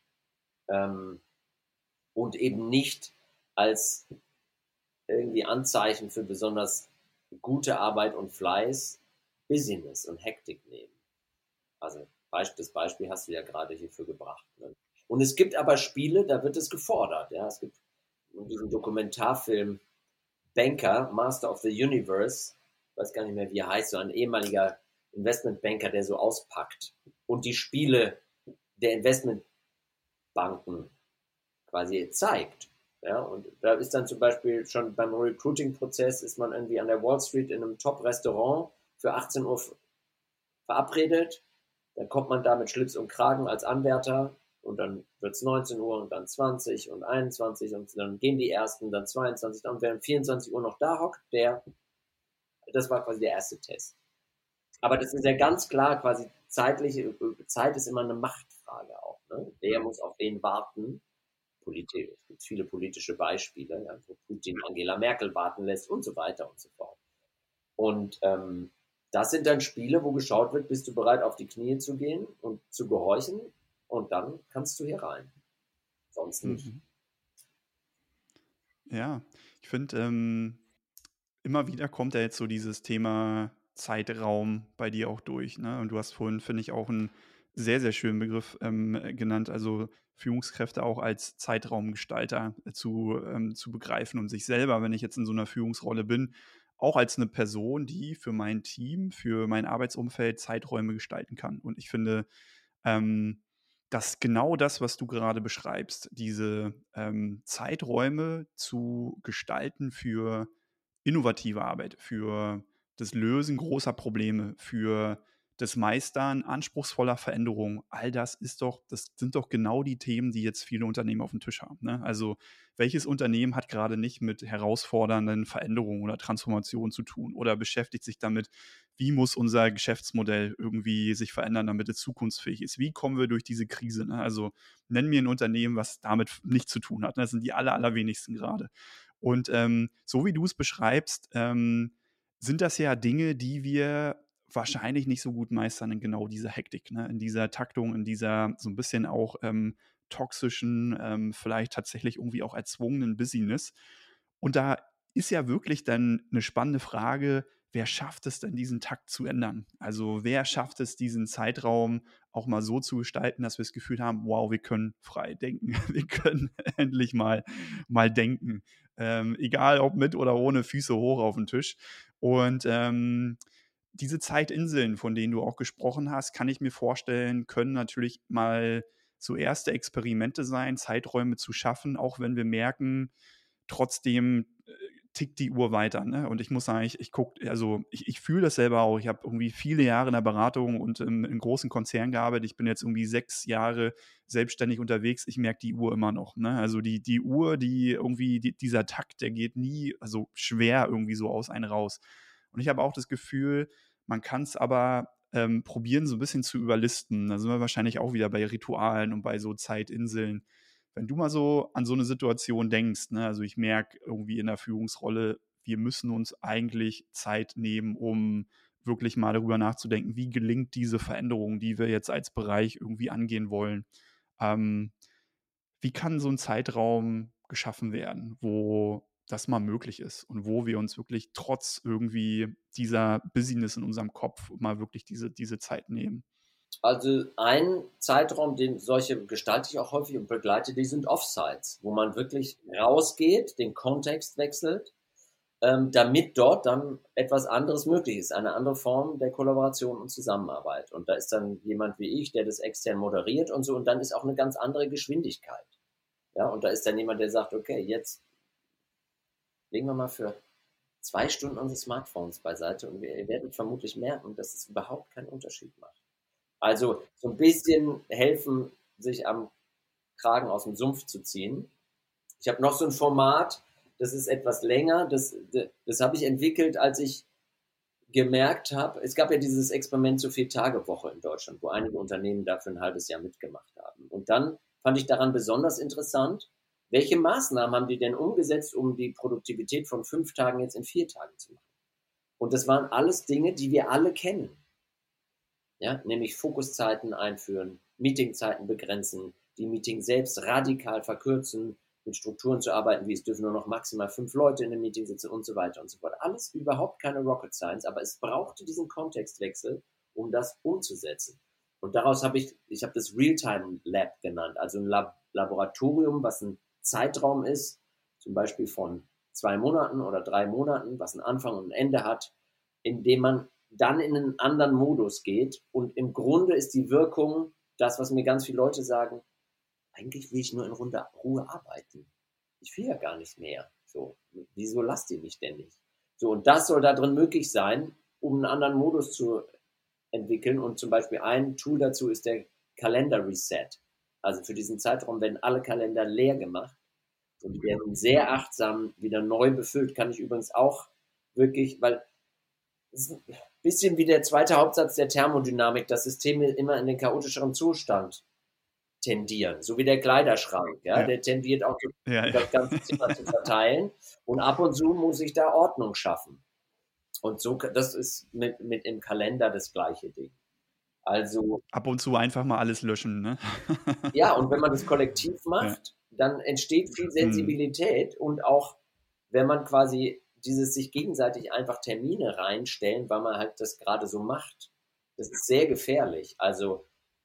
und eben nicht als irgendwie Anzeichen für besonders gute Arbeit und Fleiß Busyness und Hektik nehmen. Also das Beispiel hast du ja gerade hierfür gebracht. Ne? Und es gibt aber Spiele, da wird es gefordert. Ja? Es gibt diesen Dokumentarfilm Banker, Master of the Universe, ich weiß gar nicht mehr, wie er heißt, so ein ehemaliger Investmentbanker, der so auspackt und die Spiele der Investmentbanken quasi zeigt. Ja, und da ist dann zum Beispiel schon beim Recruiting-Prozess ist man irgendwie an der Wall Street in einem Top-Restaurant für 18 Uhr verabredet. Dann kommt man da mit Schlips und Kragen als Anwärter und dann wird es 19 Uhr und dann 20 und 21 und dann gehen die ersten, dann 22, dann während 24 Uhr noch da hockt, das war quasi der erste Test. Aber das ist ja ganz klar quasi Zeit ist immer eine Machtfrage auch. Ne? Wer muss auf wen warten? Politisch. Es gibt viele politische Beispiele, ja, wo Putin Angela Merkel warten lässt und so weiter und so fort. Und das sind dann Spiele, wo geschaut wird, bist du bereit, auf die Knie zu gehen und zu gehorchen und dann kannst du hier rein. Sonst nicht. Ja, ich finde, immer wieder kommt ja jetzt so dieses Thema Zeitraum bei dir auch durch. Ne? Und du hast vorhin, finde ich, auch einen sehr, sehr schönen Begriff genannt, also Führungskräfte auch als Zeitraumgestalter zu begreifen und sich selber, wenn ich jetzt in so einer Führungsrolle bin, auch als eine Person, die für mein Team, für mein Arbeitsumfeld Zeiträume gestalten kann. Und ich finde, ähm, dass genau das, was du gerade beschreibst, diese Zeiträume zu gestalten für innovative Arbeit, für das Lösen großer Probleme, für das Meistern anspruchsvoller Veränderungen. Das sind doch genau die Themen, die jetzt viele Unternehmen auf dem Tisch haben. Ne? Also welches Unternehmen hat gerade nicht mit herausfordernden Veränderungen oder Transformationen zu tun oder beschäftigt sich damit, wie muss unser Geschäftsmodell irgendwie sich verändern, damit es zukunftsfähig ist? Wie kommen wir durch diese Krise? Ne? Also nenn mir ein Unternehmen, was damit nichts zu tun hat. Ne? Das sind die allerwenigsten gerade. Und so wie du es beschreibst, sind das ja Dinge, die wir wahrscheinlich nicht so gut meistern in genau dieser Hektik, ne? In dieser Taktung, in dieser so ein bisschen auch toxischen, vielleicht tatsächlich irgendwie auch erzwungenen Busyness. Und da ist ja wirklich dann eine spannende Frage, wer schafft es denn, diesen Takt zu ändern? Also wer schafft es, diesen Zeitraum auch mal so zu gestalten, dass wir das Gefühl haben, wow, wir können frei denken, wir können endlich mal denken. Egal ob mit oder ohne Füße hoch auf den Tisch. Und diese Zeitinseln, von denen du auch gesprochen hast, kann ich mir vorstellen, können natürlich mal so erste Experimente sein, Zeiträume zu schaffen, auch wenn wir merken, trotzdem tickt die Uhr weiter. Ne? Und ich muss sagen, ich gucke, also ich fühle das selber auch. Ich habe irgendwie viele Jahre in der Beratung und in großen Konzernen gearbeitet. Ich bin jetzt irgendwie 6 Jahre selbstständig unterwegs. Ich merke die Uhr immer noch. Ne? Also die Uhr, die irgendwie, dieser Takt, der geht nie, also schwer irgendwie so aus einem raus. Und ich habe auch das Gefühl, man kann es aber probieren, so ein bisschen zu überlisten. Da sind wir wahrscheinlich auch wieder bei Ritualen und bei so Zeitinseln. Wenn du mal so an so eine Situation denkst, ne, also ich merke irgendwie in der Führungsrolle, wir müssen uns eigentlich Zeit nehmen, um wirklich mal darüber nachzudenken, wie gelingt diese Veränderung, die wir jetzt als Bereich irgendwie angehen wollen. Ähm, Wie kann so ein Zeitraum geschaffen werden, wo das mal möglich ist und wo wir uns wirklich trotz irgendwie dieser Busyness in unserem Kopf mal wirklich diese Zeit nehmen? Also ein Zeitraum, den solche gestalte ich auch häufig und begleite, die sind Offsites, wo man wirklich rausgeht, den Kontext wechselt, damit dort dann etwas anderes möglich ist, eine andere Form der Kollaboration und Zusammenarbeit. Und da ist dann jemand wie ich, der das extern moderiert und so, und dann ist auch eine ganz andere Geschwindigkeit. Ja, und da ist dann jemand, der sagt, okay, jetzt legen wir mal für 2 Stunden unsere Smartphones beiseite und ihr werdet vermutlich merken, dass es überhaupt keinen Unterschied macht. Also so ein bisschen helfen, sich am Kragen aus dem Sumpf zu ziehen. Ich habe noch so ein Format, das ist etwas länger. Das habe ich entwickelt, als ich gemerkt habe, es gab ja dieses Experiment zur 4-Tage-Woche in Deutschland, wo einige Unternehmen dafür ein halbes Jahr mitgemacht haben. Und dann fand ich daran besonders interessant, welche Maßnahmen haben die denn umgesetzt, um die Produktivität von 5 Tagen jetzt in 4 Tagen zu machen? Und das waren alles Dinge, die wir alle kennen. Ja, nämlich Fokuszeiten einführen, Meetingzeiten begrenzen, die Meetings selbst radikal verkürzen, mit Strukturen zu arbeiten, wie es dürfen nur noch maximal 5 Leute in einem Meeting sitzen und so weiter und so fort. Alles überhaupt keine Rocket Science, aber es brauchte diesen Kontextwechsel, um das umzusetzen. Und daraus habe ich habe das Realtime Lab genannt, also ein Laboratorium, was ein Zeitraum ist, zum Beispiel von 2 Monaten oder 3 Monaten, was einen Anfang und ein Ende hat, in dem man dann in einen anderen Modus geht. Und im Grunde ist die Wirkung das, was mir ganz viele Leute sagen, eigentlich will ich nur in Ruhe arbeiten. Ich will ja gar nicht mehr. So, wieso lasst ihr mich denn nicht? So, und das soll da drin möglich sein, um einen anderen Modus zu entwickeln. Und zum Beispiel ein Tool dazu ist der Kalender Reset. Also für diesen Zeitraum werden alle Kalender leer gemacht und die werden sehr achtsam wieder neu befüllt. Kann ich übrigens auch wirklich, weil es ist ein bisschen wie der zweite Hauptsatz der Thermodynamik, dass Systeme immer in den chaotischeren Zustand tendieren, so wie der Kleiderschrank, ja, Ja, der tendiert auch, ja, ja. das ganze Zimmer zu verteilen und ab und zu muss ich da Ordnung schaffen. Und so, das ist mit im Kalender das gleiche Ding. Also, Ab und zu einfach mal alles löschen, ne? ja, und wenn man das kollektiv Ja. macht, dann entsteht viel Mhm. Sensibilität und auch, wenn man quasi dieses sich gegenseitig einfach Termine reinstellen, weil man halt das gerade so macht, das ist sehr gefährlich. Also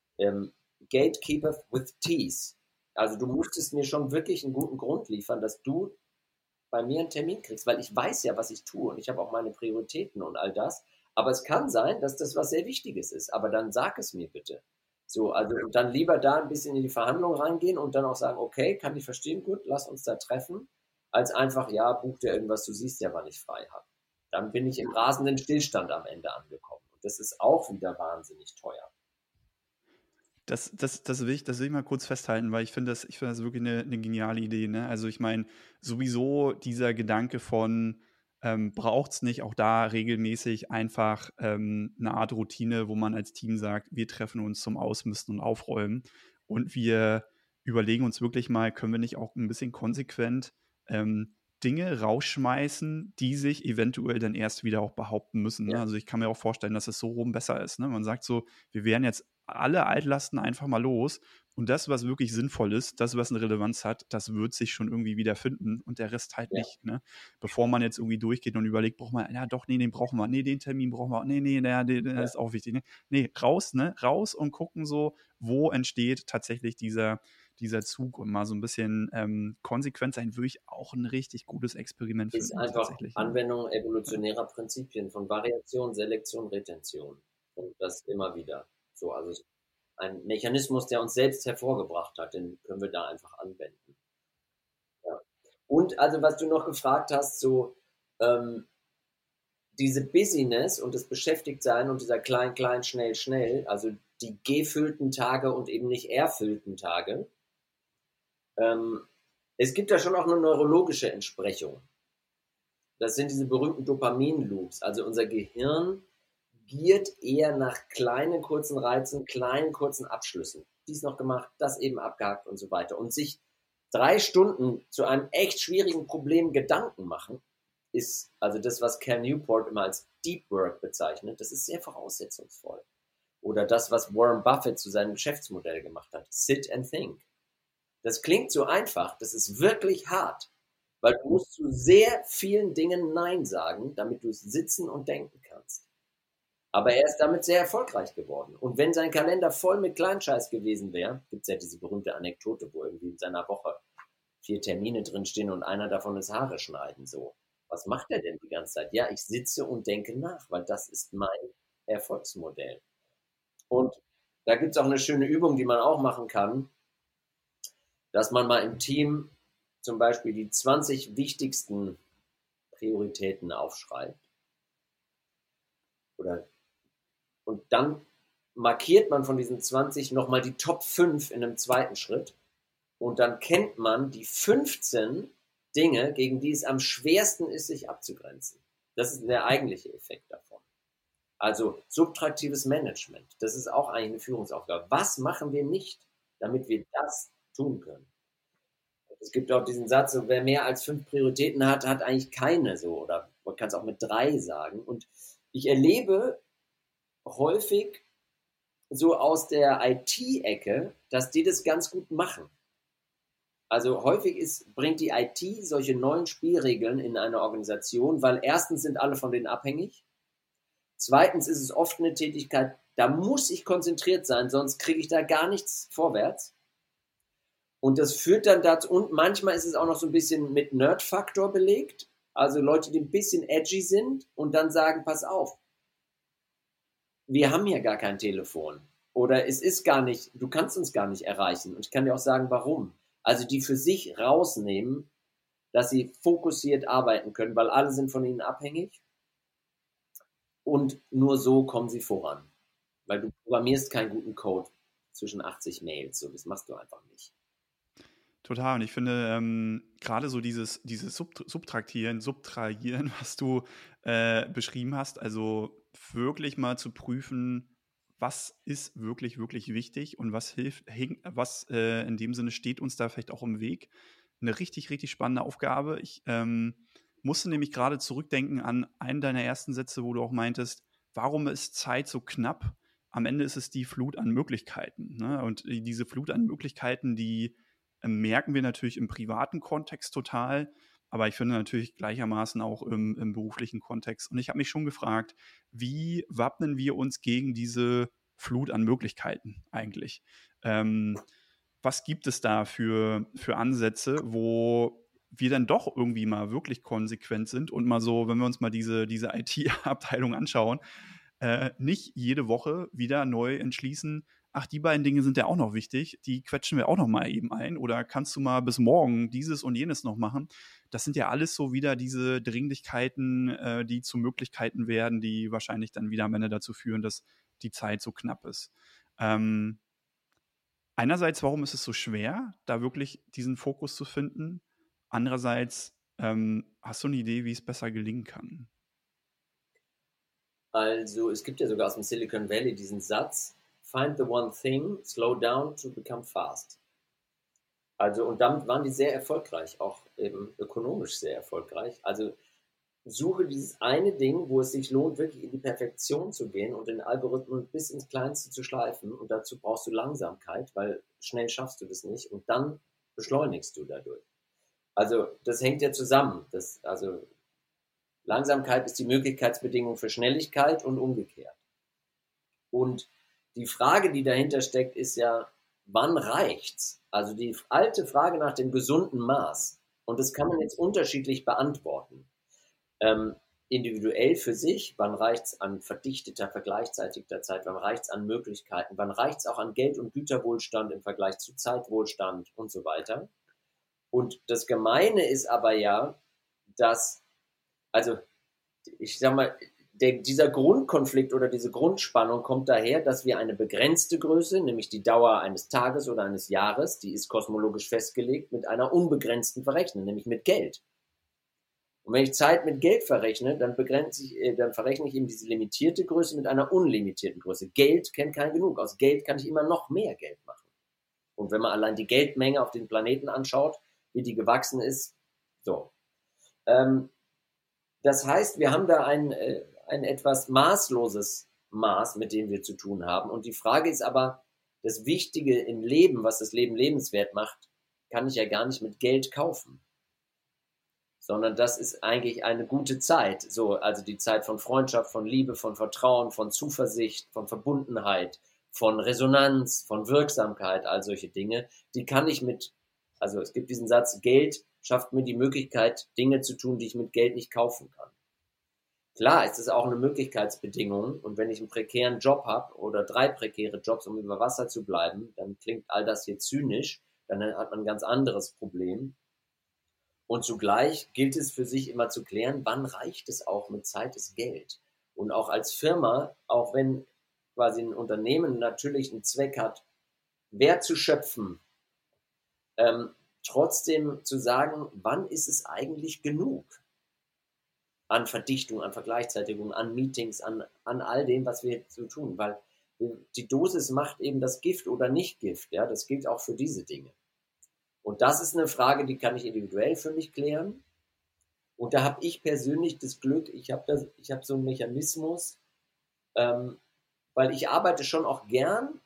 Gatekeeper with Teeth. Also du musstest mir schon wirklich einen guten Grund liefern, dass du bei mir einen Termin kriegst, weil ich weiß ja, was ich tue und ich habe auch meine Prioritäten und all das. Aber es kann sein, dass das was sehr Wichtiges ist. Aber dann sag es mir bitte. So, also und dann lieber da ein bisschen in die Verhandlung reingehen und dann auch sagen, okay, kann ich verstehen, gut, lass uns da treffen, als einfach, ja, buch dir irgendwas, du siehst ja, wann ich frei habe. Dann bin ich im rasenden Stillstand am Ende angekommen. Und das ist auch wieder wahnsinnig teuer. Das will ich mal kurz festhalten, weil ich finde das wirklich eine geniale Idee. Ne? Also ich meine, sowieso dieser Gedanke von, braucht es nicht auch da regelmäßig einfach eine Art Routine, wo man als Team sagt, wir treffen uns zum Ausmisten und Aufräumen und wir überlegen uns wirklich mal, können wir nicht auch ein bisschen konsequent ähm, Dinge rausschmeißen, die sich eventuell dann erst wieder auch behaupten müssen. Ne? Ja, Also ich kann mir auch vorstellen, dass es so rum besser ist. Ne? Man sagt so, wir werden jetzt alle Altlasten einfach mal los. Und das, was wirklich sinnvoll ist, das, was eine Relevanz hat, das wird sich schon irgendwie wiederfinden und der Rest halt ja, nicht. Ne? Bevor man jetzt irgendwie durchgeht und überlegt, braucht man, ja doch, nee, den brauchen wir, nee, den Termin brauchen wir, nee, der ja, ist auch wichtig. Ne? Nee, raus, ne? Raus und gucken so, wo entsteht tatsächlich dieser Zug und mal so ein bisschen konsequent sein, würde ich auch ein richtig gutes Experiment Ist finden, einfach tatsächlich. Anwendung evolutionärer Prinzipien von Variation, Selektion, Retention. Und das immer wieder. So, also ein Mechanismus, der uns selbst hervorgebracht hat, den können wir da einfach anwenden. Ja. Und also, was du noch gefragt hast, so ähm, diese Busyness und das Beschäftigtsein und dieser klein, klein, schnell, schnell, also die gefüllten Tage und eben nicht erfüllten Tage. Ähm, Es gibt da schon auch eine neurologische Entsprechung. Das sind diese berühmten Dopamin-Loops. Also unser Gehirn giert eher nach kleinen, kurzen Reizen, kleinen, kurzen Abschlüssen. Dies noch gemacht, das eben abgehakt und so weiter. Und sich 3 Stunden zu einem echt schwierigen Problem Gedanken machen, ist also das, was Cal Newport immer als Deep Work bezeichnet, das ist sehr voraussetzungsvoll. Oder das, was Warren Buffett zu seinem Geschäftsmodell gemacht hat. Sit and think. Das klingt so einfach, das ist wirklich hart. Weil du musst zu sehr vielen Dingen Nein sagen, damit du sitzen und denken kannst. Aber er ist damit sehr erfolgreich geworden. Und wenn sein Kalender voll mit Kleinscheiß gewesen wäre, gibt es ja diese berühmte Anekdote, wo irgendwie in seiner Woche 4 Termine drinstehen und einer davon ist Haare schneiden. So, was macht er denn die ganze Zeit? Ja, ich sitze und denke nach, weil das ist mein Erfolgsmodell. Und da gibt es auch eine schöne Übung, die man auch machen kann, dass man mal im Team zum Beispiel die 20 wichtigsten Prioritäten aufschreibt. Und dann markiert man von diesen 20 nochmal die Top 5 in einem zweiten Schritt. Und dann kennt man die 15 Dinge, gegen die es am schwersten ist, sich abzugrenzen. Das ist der eigentliche Effekt davon. Also subtraktives Management, das ist auch eigentlich eine Führungsaufgabe. Was machen wir nicht, damit wir das tun können? Es gibt auch diesen Satz, so, wer mehr als 5 Prioritäten hat, hat eigentlich keine so. Oder man kann es auch mit 3 sagen. Und ich erlebe häufig so aus der IT-Ecke, dass die das ganz gut machen. Also häufig bringt die IT solche neuen Spielregeln in eine Organisation, weil erstens sind alle von denen abhängig. Zweitens ist es oft eine Tätigkeit, da muss ich konzentriert sein, sonst kriege ich da gar nichts vorwärts. Und das führt dann dazu, und manchmal ist es auch noch so ein bisschen mit Nerd-Faktor belegt. Also Leute, die ein bisschen edgy sind und dann sagen, pass auf, wir haben hier gar kein Telefon. Oder es ist gar nicht, du kannst uns gar nicht erreichen. Und ich kann dir auch sagen, warum. Also die für sich rausnehmen, dass sie fokussiert arbeiten können, weil alle sind von ihnen abhängig. Und nur so kommen sie voran. Weil du programmierst keinen guten Code zwischen 80 Mails. So, das machst du einfach nicht. Total. Und ich finde, gerade so dieses Subtrahieren, was du beschrieben hast, also wirklich mal zu prüfen, was ist wirklich, wirklich wichtig und was was in dem Sinne steht uns da vielleicht auch im Weg. Eine richtig, richtig spannende Aufgabe. Ich musste nämlich gerade zurückdenken an einen deiner ersten Sätze, wo du auch meintest, warum ist Zeit so knapp? Am Ende ist es die Flut an Möglichkeiten. Ne? Und diese Flut an Möglichkeiten, die merken wir natürlich im privaten Kontext total, aber ich finde natürlich gleichermaßen auch im beruflichen Kontext. Und ich habe mich schon gefragt, wie wappnen wir uns gegen diese Flut an Möglichkeiten eigentlich? Was gibt es da für Ansätze, wo wir dann doch irgendwie mal wirklich konsequent sind und mal so, wenn wir uns mal diese IT-Abteilung anschauen, nicht jede Woche wieder neu entschließen, ach, die beiden Dinge sind ja auch noch wichtig, die quetschen wir auch noch mal eben ein oder kannst du mal bis morgen dieses und jenes noch machen? Das sind ja alles so wieder diese Dringlichkeiten, die zu Möglichkeiten werden, die wahrscheinlich dann wieder am Ende dazu führen, dass die Zeit so knapp ist. Einerseits, warum ist es so schwer, da wirklich diesen Fokus zu finden? Andererseits, hast du eine Idee, wie es besser gelingen kann? Also es gibt ja sogar aus dem Silicon Valley diesen Satz, find the one thing, slow down to become fast. Also und damit waren die sehr erfolgreich, auch eben ökonomisch sehr erfolgreich. Also suche dieses eine Ding, wo es sich lohnt, wirklich in die Perfektion zu gehen und den Algorithmus bis ins Kleinste zu schleifen. Und dazu brauchst du Langsamkeit, weil schnell schaffst du das nicht. Und dann beschleunigst du dadurch. Also das hängt ja zusammen. Also Langsamkeit ist die Möglichkeitsbedingung für Schnelligkeit und umgekehrt. Und die Frage, die dahinter steckt, ist ja, wann reicht's? Also die alte Frage nach dem gesunden Maß. Und das kann man jetzt unterschiedlich beantworten. Ähm, individuell für sich, wann reicht's an verdichteter, vergleichzeitigter Zeit, wann reicht's an Möglichkeiten, wann reicht's auch an Geld- und Güterwohlstand im Vergleich zu Zeitwohlstand und so weiter. Und das Gemeine ist aber ja, dass, also ich sag mal, dieser Grundkonflikt oder diese Grundspannung kommt daher, dass wir eine begrenzte Größe, nämlich die Dauer eines Tages oder eines Jahres, die ist kosmologisch festgelegt, mit einer unbegrenzten verrechnen, nämlich mit Geld. Und wenn ich Zeit mit Geld verrechne, dann verrechne ich eben diese limitierte Größe mit einer unlimitierten Größe. Geld kennt kein Genug. Aus Geld kann ich immer noch mehr Geld machen. Und wenn man allein die Geldmenge auf den Planeten anschaut, wie die gewachsen ist, so. Das heißt, wir haben da ein etwas maßloses Maß, mit dem wir zu tun haben. Und die Frage ist aber, das Wichtige im Leben, was das Leben lebenswert macht, kann ich ja gar nicht mit Geld kaufen. Sondern das ist eigentlich eine gute Zeit. So, also die Zeit von Freundschaft, von Liebe, von Vertrauen, von Zuversicht, von Verbundenheit, von Resonanz, von Wirksamkeit, all solche Dinge, die kann ich also es gibt diesen Satz, Geld schafft mir die Möglichkeit, Dinge zu tun, die ich mit Geld nicht kaufen kann. Klar ist es auch eine Möglichkeitsbedingung und wenn ich einen prekären Job habe oder 3 prekäre Jobs, um über Wasser zu bleiben, dann klingt all das hier zynisch, dann hat man ein ganz anderes Problem. Und zugleich gilt es für sich immer zu klären, wann reicht es auch mit Zeit ist Geld. Und auch als Firma, auch wenn quasi ein Unternehmen natürlich einen Zweck hat, Wert zu schöpfen, trotzdem zu sagen, wann ist es eigentlich genug an Verdichtung, an Vergleichzeitigung, an Meetings, an all dem, was wir so tun. Weil die Dosis macht eben das Gift oder nicht Gift. Ja? Das gilt auch für diese Dinge. Und das ist eine Frage, die kann ich individuell für mich klären. Und da habe ich persönlich das Glück, ich habe so einen Mechanismus, weil ich arbeite schon auch gern.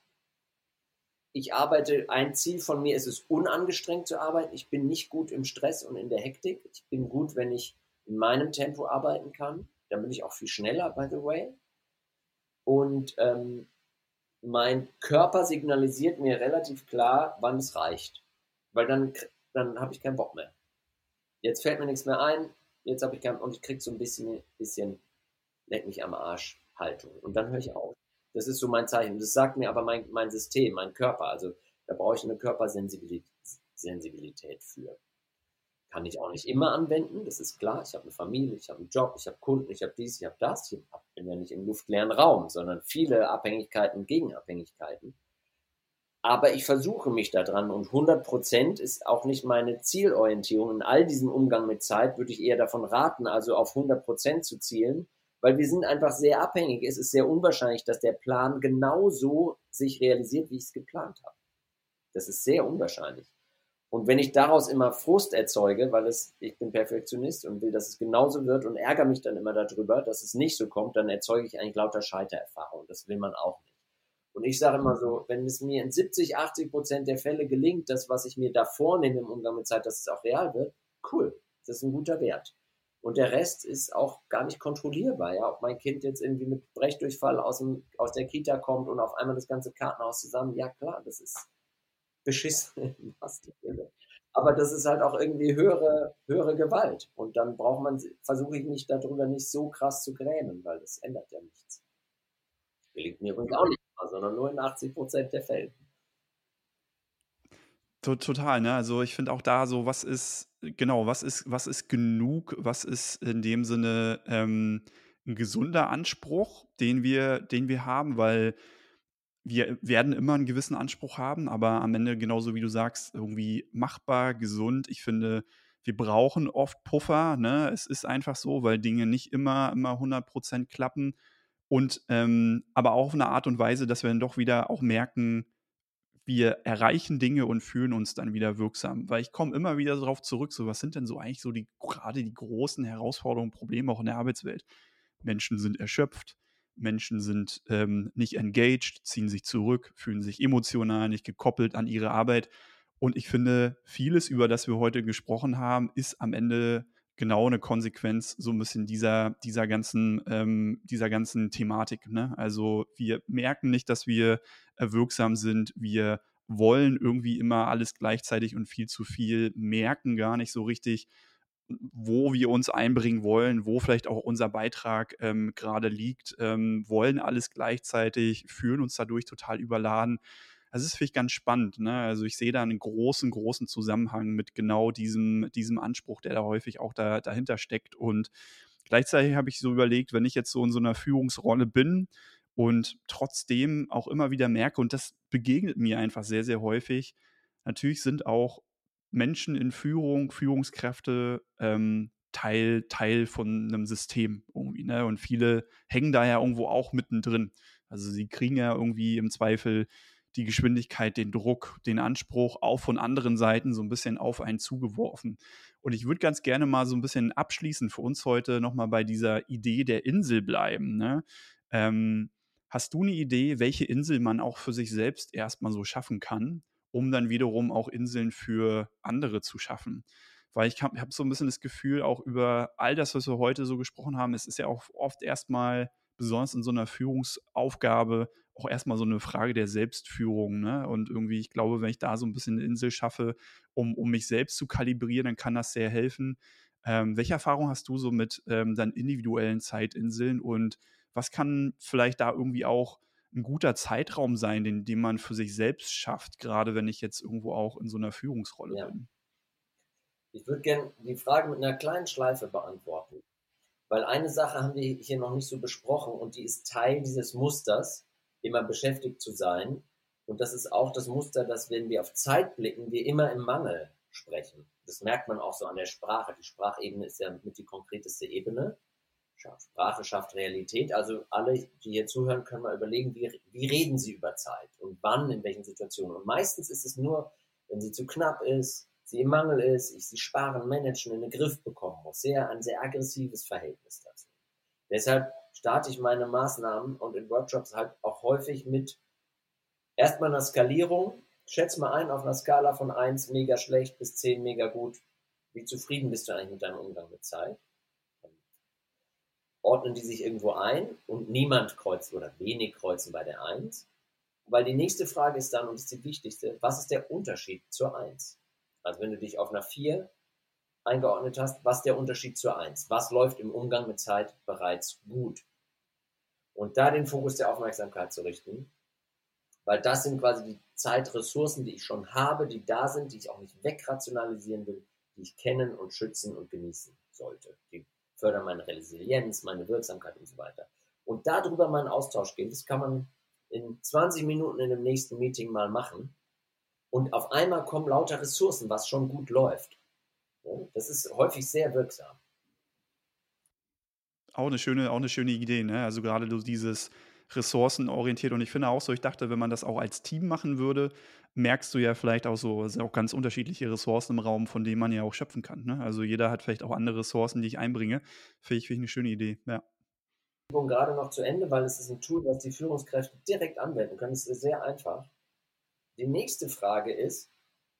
Ein Ziel von mir ist es, unangestrengt zu arbeiten. Ich bin nicht gut im Stress und in der Hektik. Ich bin gut, wenn ich in meinem Tempo arbeiten kann. Dann bin ich auch viel schneller, by the way. Und mein Körper signalisiert mir relativ klar, wann es reicht. Weil dann habe ich keinen Bock mehr. Jetzt fällt mir nichts mehr ein, jetzt habe ich keinen, und ich kriege so ein bisschen leck mich am Arsch Haltung. Und dann höre ich auf. Das ist so mein Zeichen. Das sagt mir aber mein System, mein Körper. Also da brauche ich eine Körpersensibilität für. Kann ich auch nicht immer anwenden, das ist klar. Ich habe eine Familie, ich habe einen Job, ich habe Kunden, ich habe dies, ich habe das. Ich bin ja nicht im luftleeren Raum, sondern viele Abhängigkeiten, Gegenabhängigkeiten. Aber ich versuche mich da dran und 100% ist auch nicht meine Zielorientierung. In all diesem Umgang mit Zeit würde ich eher davon raten, also auf 100% zu zielen, weil wir sind einfach sehr abhängig. Es ist sehr unwahrscheinlich, dass der Plan genauso sich realisiert, wie ich es geplant habe. Das ist sehr unwahrscheinlich. Und wenn ich daraus immer Frust erzeuge, weil ich bin Perfektionist und will, dass es genauso wird und ärgere mich dann immer darüber, dass es nicht so kommt, dann erzeuge ich eigentlich lauter Scheitererfahrung. Das will man auch nicht. Und ich sage immer so, wenn es mir in 70-80% der Fälle gelingt, das, was ich mir da vornehme im Umgang mit Zeit, dass es auch real wird, cool, das ist ein guter Wert. Und der Rest ist auch gar nicht kontrollierbar. Ja? Ob mein Kind jetzt irgendwie mit Brechdurchfall aus der Kita kommt und auf einmal das ganze Kartenhaus zusammen, ja klar, das ist beschissen. Aber das ist halt auch irgendwie höhere Gewalt. Und dann versuche ich mich darüber nicht so krass zu grämen, weil das ändert ja nichts. Gelingt mir übrigens auch nicht immer, sondern nur in 80% der Fälle. Total, ne? Also ich finde auch da so, was ist genug, was ist in dem Sinne ein gesunder Anspruch, den wir haben, weil wir werden immer einen gewissen Anspruch haben, aber am Ende genauso wie du sagst, irgendwie machbar, gesund. Ich finde, wir brauchen oft Puffer, ne? Es ist einfach so, weil Dinge nicht immer 100% klappen und aber auch auf eine Art und Weise, dass wir dann doch wieder auch merken, wir erreichen Dinge und fühlen uns dann wieder wirksam. Weil ich komme immer wieder darauf zurück, so was sind denn so eigentlich so gerade die großen Herausforderungen, Probleme auch in der Arbeitswelt? Menschen sind erschöpft, Menschen sind nicht engaged, ziehen sich zurück, fühlen sich emotional nicht gekoppelt an ihre Arbeit. Und ich finde, vieles, über das wir heute gesprochen haben, ist am Ende genau eine Konsequenz so ein bisschen dieser ganzen Thematik. Ne? Also wir merken nicht, dass wir wirksam sind, wir wollen irgendwie immer alles gleichzeitig und viel zu viel, merken gar nicht so richtig, wo wir uns einbringen wollen, wo vielleicht auch unser Beitrag gerade liegt, wollen alles gleichzeitig, fühlen uns dadurch total überladen. Das ist, finde ich, ganz spannend. Ne? Also ich sehe da einen großen, großen Zusammenhang mit genau diesem Anspruch, der da häufig auch dahinter steckt. Und gleichzeitig habe ich so überlegt, wenn ich jetzt so in so einer Führungsrolle bin und trotzdem auch immer wieder merke, und das begegnet mir einfach sehr, sehr häufig, natürlich sind auch Menschen in Führung, Führungskräfte Teil von einem System irgendwie, ne? Und viele hängen da ja irgendwo auch mittendrin. Also sie kriegen ja irgendwie im Zweifel die Geschwindigkeit, den Druck, den Anspruch auch von anderen Seiten so ein bisschen auf einen zugeworfen. Und ich würde ganz gerne mal so ein bisschen abschließend für uns heute nochmal bei dieser Idee der Insel bleiben, ne? Ähm, Hast du eine Idee, welche Insel man auch für sich selbst erstmal so schaffen kann, um dann wiederum auch Inseln für andere zu schaffen? Weil ich hab so ein bisschen das Gefühl, auch über all das, was wir heute so gesprochen haben, es ist ja auch oft erstmal, besonders in so einer Führungsaufgabe, auch erstmal so eine Frage der Selbstführung. Ne? Und irgendwie, ich glaube, wenn ich da so ein bisschen eine Insel schaffe, um mich selbst zu kalibrieren, dann kann das sehr helfen. Welche Erfahrung hast du so mit dann individuellen Zeitinseln und was kann vielleicht da irgendwie auch ein guter Zeitraum sein, den man für sich selbst schafft, gerade wenn ich jetzt irgendwo auch in so einer Führungsrolle Ja. bin? Ich würde gerne die Frage mit einer kleinen Schleife beantworten, weil eine Sache haben wir hier noch nicht so besprochen und die ist Teil dieses Musters, immer beschäftigt zu sein. Und das ist auch das Muster, dass, wenn wir auf Zeit blicken, wir immer im Mangel sprechen. Das merkt man auch so an der Sprache. Die Sprachebene ist ja mit die konkreteste Ebene. Sprache schafft Realität. Also alle, die hier zuhören, können mal überlegen, wie reden sie über Zeit und wann, in welchen Situationen. Und meistens ist es nur, wenn sie zu knapp ist, sie im Mangel ist, ich sie sparen, managen, in den Griff bekommen muss. Ein sehr aggressives Verhältnis dazu. Deshalb starte ich meine Maßnahmen und in Workshops halt auch häufig mit erstmal einer Skalierung. Schätz mal ein auf einer Skala von 1 mega schlecht bis 10 mega gut. Wie zufrieden bist du eigentlich mit deinem Umgang mit Zeit? Ordnen die sich irgendwo ein und niemand kreuzt oder wenig kreuzen bei der 1. Weil die nächste Frage ist dann, und das ist die wichtigste, was ist der Unterschied zur 1? Also wenn du dich auf einer 4 eingeordnet hast, was ist der Unterschied zur 1? Was läuft im Umgang mit Zeit bereits gut? Und da den Fokus der Aufmerksamkeit zu richten, weil das sind quasi die Zeitressourcen, die ich schon habe, die da sind, die ich auch nicht wegrationalisieren will, die ich kennen und schützen und genießen sollte. Die fördern meine Resilienz, meine Wirksamkeit und so weiter. Und darüber mal in Austausch gehen, das kann man in 20 Minuten in dem nächsten Meeting mal machen. Und auf einmal kommen lauter Ressourcen, was schon gut läuft. Das ist häufig sehr wirksam. Auch eine schöne Idee, ne? Also gerade so dieses ressourcenorientiert und ich finde auch so, ich dachte, wenn man das auch als Team machen würde, merkst du ja vielleicht auch so, es sind auch ganz unterschiedliche Ressourcen im Raum, von denen man ja auch schöpfen kann, ne? Also jeder hat vielleicht auch andere Ressourcen, die ich einbringe. Finde ich eine schöne Idee, ja. Gerade noch zu Ende, weil es ist ein Tool, was die Führungskräfte direkt anwenden können. Es ist sehr einfach. Die nächste Frage ist,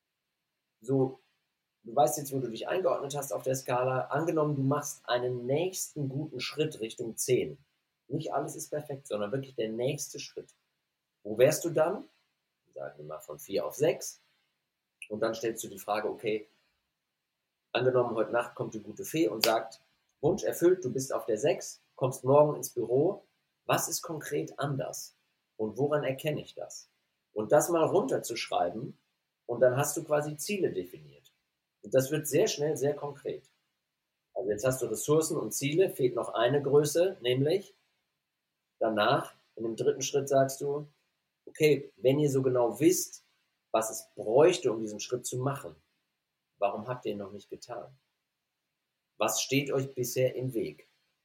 so, du weißt jetzt, wo du dich eingeordnet hast auf der Skala. Angenommen, du machst einen nächsten guten Schritt Richtung 10. Nicht alles ist perfekt, sondern wirklich der nächste Schritt. Wo wärst du dann? Sagen wir mal von 4 auf 6. Und dann stellst du die Frage, okay, angenommen, heute Nacht kommt die gute Fee und sagt, Wunsch erfüllt, du bist auf der 6, kommst morgen ins Büro. Was ist konkret anders? Und woran erkenne ich das? Und das mal runterzuschreiben und dann hast du quasi Ziele definiert. Und das wird sehr schnell sehr konkret. Also jetzt hast du Ressourcen und Ziele, fehlt noch eine Größe, nämlich danach, in dem dritten Schritt sagst du, okay, wenn ihr so genau wisst, was es bräuchte, um diesen Schritt zu machen, warum habt ihr ihn noch nicht getan? Was steht euch bisher im Weg?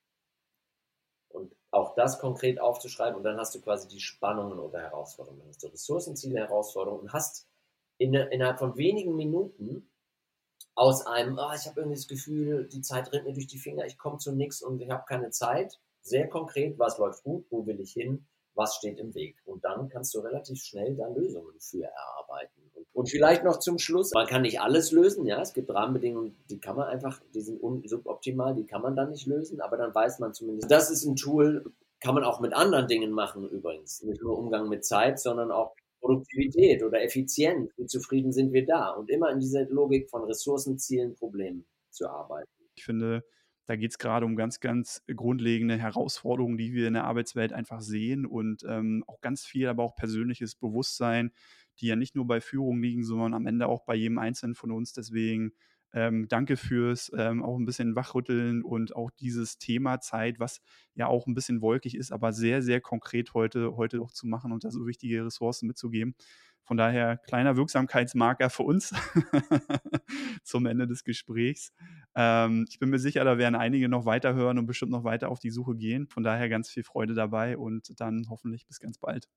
Und auch das konkret aufzuschreiben und dann hast du quasi die Spannungen oder Herausforderungen. Dann hast du Ressourcen, Ziele, Herausforderungen und hast innerhalb von wenigen Minuten aus einem, ich habe irgendwie das Gefühl, die Zeit rennt mir durch die Finger, ich komme zu nichts und ich habe keine Zeit. Sehr konkret, was läuft gut, wo will ich hin, was steht im Weg. Und dann kannst du relativ schnell da Lösungen für erarbeiten. Und vielleicht noch zum Schluss, man kann nicht alles lösen, ja, es gibt Rahmenbedingungen, die kann man einfach, die sind suboptimal, die kann man dann nicht lösen, aber dann weiß man zumindest, das ist ein Tool, kann man auch mit anderen Dingen machen übrigens. Nicht nur Umgang mit Zeit, sondern auch Produktivität oder Effizienz, wie zufrieden sind wir da? Und immer in dieser Logik von Ressourcen, Zielen, Problemen zu arbeiten. Ich finde, da geht es gerade um ganz, ganz grundlegende Herausforderungen, die wir in der Arbeitswelt einfach sehen und auch ganz viel, aber auch persönliches Bewusstsein, die ja nicht nur bei Führung liegen, sondern am Ende auch bei jedem Einzelnen von uns. Deswegen danke fürs auch ein bisschen Wachrütteln und auch dieses Thema Zeit, was ja auch ein bisschen wolkig ist, aber sehr, sehr konkret heute auch zu machen und da so wichtige Ressourcen mitzugeben. Von daher kleiner Wirksamkeitsmarker für uns zum Ende des Gesprächs. Ich bin mir sicher, da werden einige noch weiterhören und bestimmt noch weiter auf die Suche gehen. Von daher ganz viel Freude dabei und dann hoffentlich bis ganz bald.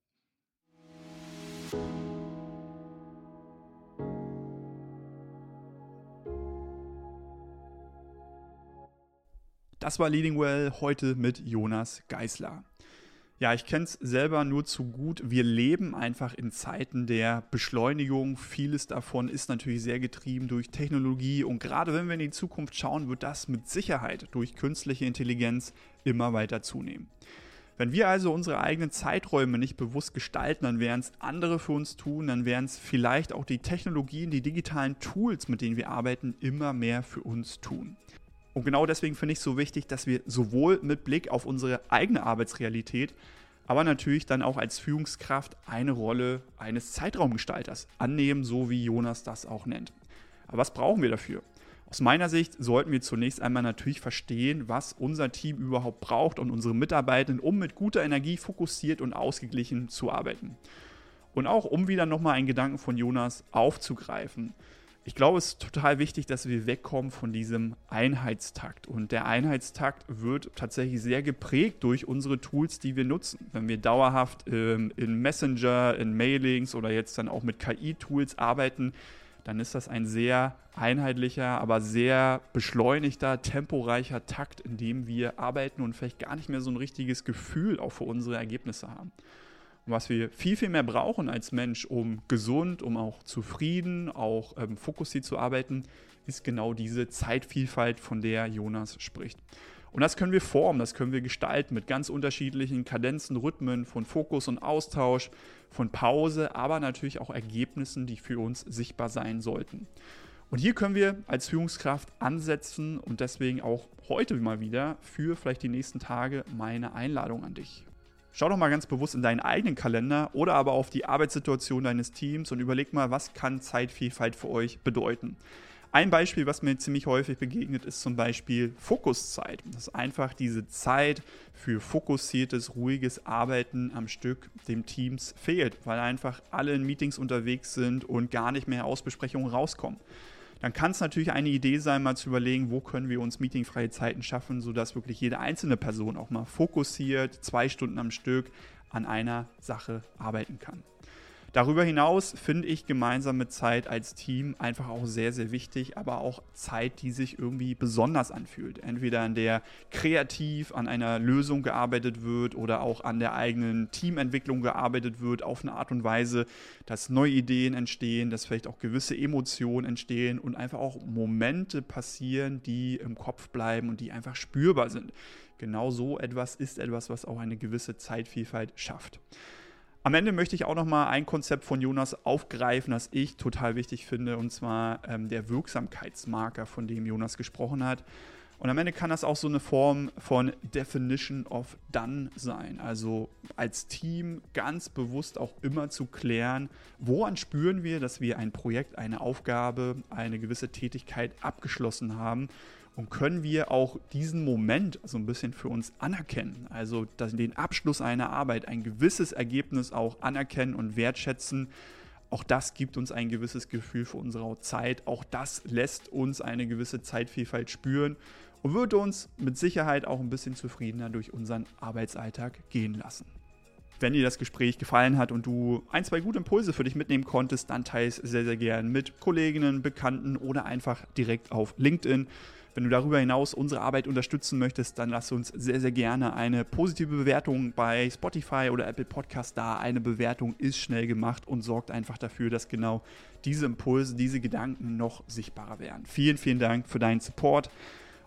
Das war Leading Well heute mit Jonas Geisler. Ja, ich kenne es selber nur zu gut. Wir leben einfach in Zeiten der Beschleunigung. Vieles davon ist natürlich sehr getrieben durch Technologie. Und gerade wenn wir in die Zukunft schauen, wird das mit Sicherheit durch künstliche Intelligenz immer weiter zunehmen. Wenn wir also unsere eigenen Zeiträume nicht bewusst gestalten, dann werden es andere für uns tun. Dann werden es vielleicht auch die Technologien, die digitalen Tools, mit denen wir arbeiten, immer mehr für uns tun. Und genau deswegen finde ich es so wichtig, dass wir sowohl mit Blick auf unsere eigene Arbeitsrealität, aber natürlich dann auch als Führungskraft eine Rolle eines Zeitraumgestalters annehmen, so wie Jonas das auch nennt. Aber was brauchen wir dafür? Aus meiner Sicht sollten wir zunächst einmal natürlich verstehen, was unser Team überhaupt braucht und unsere Mitarbeitenden, um mit guter Energie fokussiert und ausgeglichen zu arbeiten. Und auch um wieder nochmal einen Gedanken von Jonas aufzugreifen. Ich glaube, es ist total wichtig, dass wir wegkommen von diesem Einheitstakt. Und der Einheitstakt wird tatsächlich sehr geprägt durch unsere Tools, die wir nutzen. Wenn wir dauerhaft in Messenger, in Mailings oder jetzt dann auch mit KI-Tools arbeiten, dann ist das ein sehr einheitlicher, aber sehr beschleunigter, temporeicher Takt, in dem wir arbeiten und vielleicht gar nicht mehr so ein richtiges Gefühl auch für unsere Ergebnisse haben. Und was wir viel, viel mehr brauchen als Mensch, um gesund, um auch zufrieden, auch fokussiert zu arbeiten, ist genau diese Zeitvielfalt, von der Jonas spricht. Und das können wir formen, das können wir gestalten mit ganz unterschiedlichen Kadenzen, Rhythmen von Fokus und Austausch, von Pause, aber natürlich auch Ergebnissen, die für uns sichtbar sein sollten. Und hier können wir als Führungskraft ansetzen und deswegen auch heute mal wieder für vielleicht die nächsten Tage meine Einladung an dich. Schau doch mal ganz bewusst in deinen eigenen Kalender oder aber auf die Arbeitssituation deines Teams und überleg mal, was kann Zeitvielfalt für euch bedeuten. Ein Beispiel, was mir ziemlich häufig begegnet, ist zum Beispiel Fokuszeit. Das ist einfach diese Zeit für fokussiertes, ruhiges Arbeiten am Stück dem Teams fehlt, weil einfach alle in Meetings unterwegs sind und gar nicht mehr aus Besprechungen rauskommen. Dann kann es natürlich eine Idee sein, mal zu überlegen, wo können wir uns meetingfreie Zeiten schaffen, sodass wirklich jede einzelne Person auch mal fokussiert 2 Stunden am Stück an einer Sache arbeiten kann. Darüber hinaus finde ich gemeinsame Zeit als Team einfach auch sehr, sehr wichtig, aber auch Zeit, die sich irgendwie besonders anfühlt. Entweder in der kreativ an einer Lösung gearbeitet wird oder auch an der eigenen Teamentwicklung gearbeitet wird, auf eine Art und Weise, dass neue Ideen entstehen, dass vielleicht auch gewisse Emotionen entstehen und einfach auch Momente passieren, die im Kopf bleiben und die einfach spürbar sind. Genau so etwas ist etwas, was auch eine gewisse Zeitvielfalt schafft. Am Ende möchte ich auch nochmal ein Konzept von Jonas aufgreifen, das ich total wichtig finde, und zwar der Wirksamkeitsmarker, von dem Jonas gesprochen hat. Und am Ende kann das auch so eine Form von Definition of Done sein. Also als Team ganz bewusst auch immer zu klären, woran spüren wir, dass wir ein Projekt, eine Aufgabe, eine gewisse Tätigkeit abgeschlossen haben. Und können wir auch diesen Moment so ein bisschen für uns anerkennen, also den Abschluss einer Arbeit, ein gewisses Ergebnis auch anerkennen und wertschätzen. Auch das gibt uns ein gewisses Gefühl für unsere Zeit. Auch das lässt uns eine gewisse Zeitvielfalt spüren und wird uns mit Sicherheit auch ein bisschen zufriedener durch unseren Arbeitsalltag gehen lassen. Wenn dir das Gespräch gefallen hat und du 1, 2 gute Impulse für dich mitnehmen konntest, dann teile es sehr, sehr gern mit Kolleginnen, Bekannten oder einfach direkt auf LinkedIn. Wenn du darüber hinaus unsere Arbeit unterstützen möchtest, dann lass uns sehr, sehr gerne eine positive Bewertung bei Spotify oder Apple Podcast da. Eine Bewertung ist schnell gemacht und sorgt einfach dafür, dass genau diese Impulse, diese Gedanken noch sichtbarer werden. Vielen, vielen Dank für deinen Support.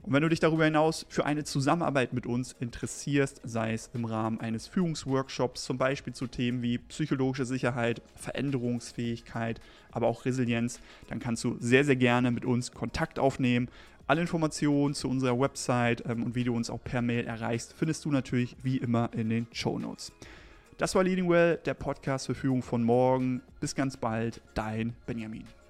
Und wenn du dich darüber hinaus für eine Zusammenarbeit mit uns interessierst, sei es im Rahmen eines Führungsworkshops, zum Beispiel zu Themen wie psychologische Sicherheit, Veränderungsfähigkeit, aber auch Resilienz, dann kannst du sehr, sehr gerne mit uns Kontakt aufnehmen. Alle Informationen zu unserer Website und wie du uns auch per Mail erreichst, findest du natürlich wie immer in den Shownotes. Das war Leading Well, der Podcast für Führung von morgen. Bis ganz bald, dein Benjamin.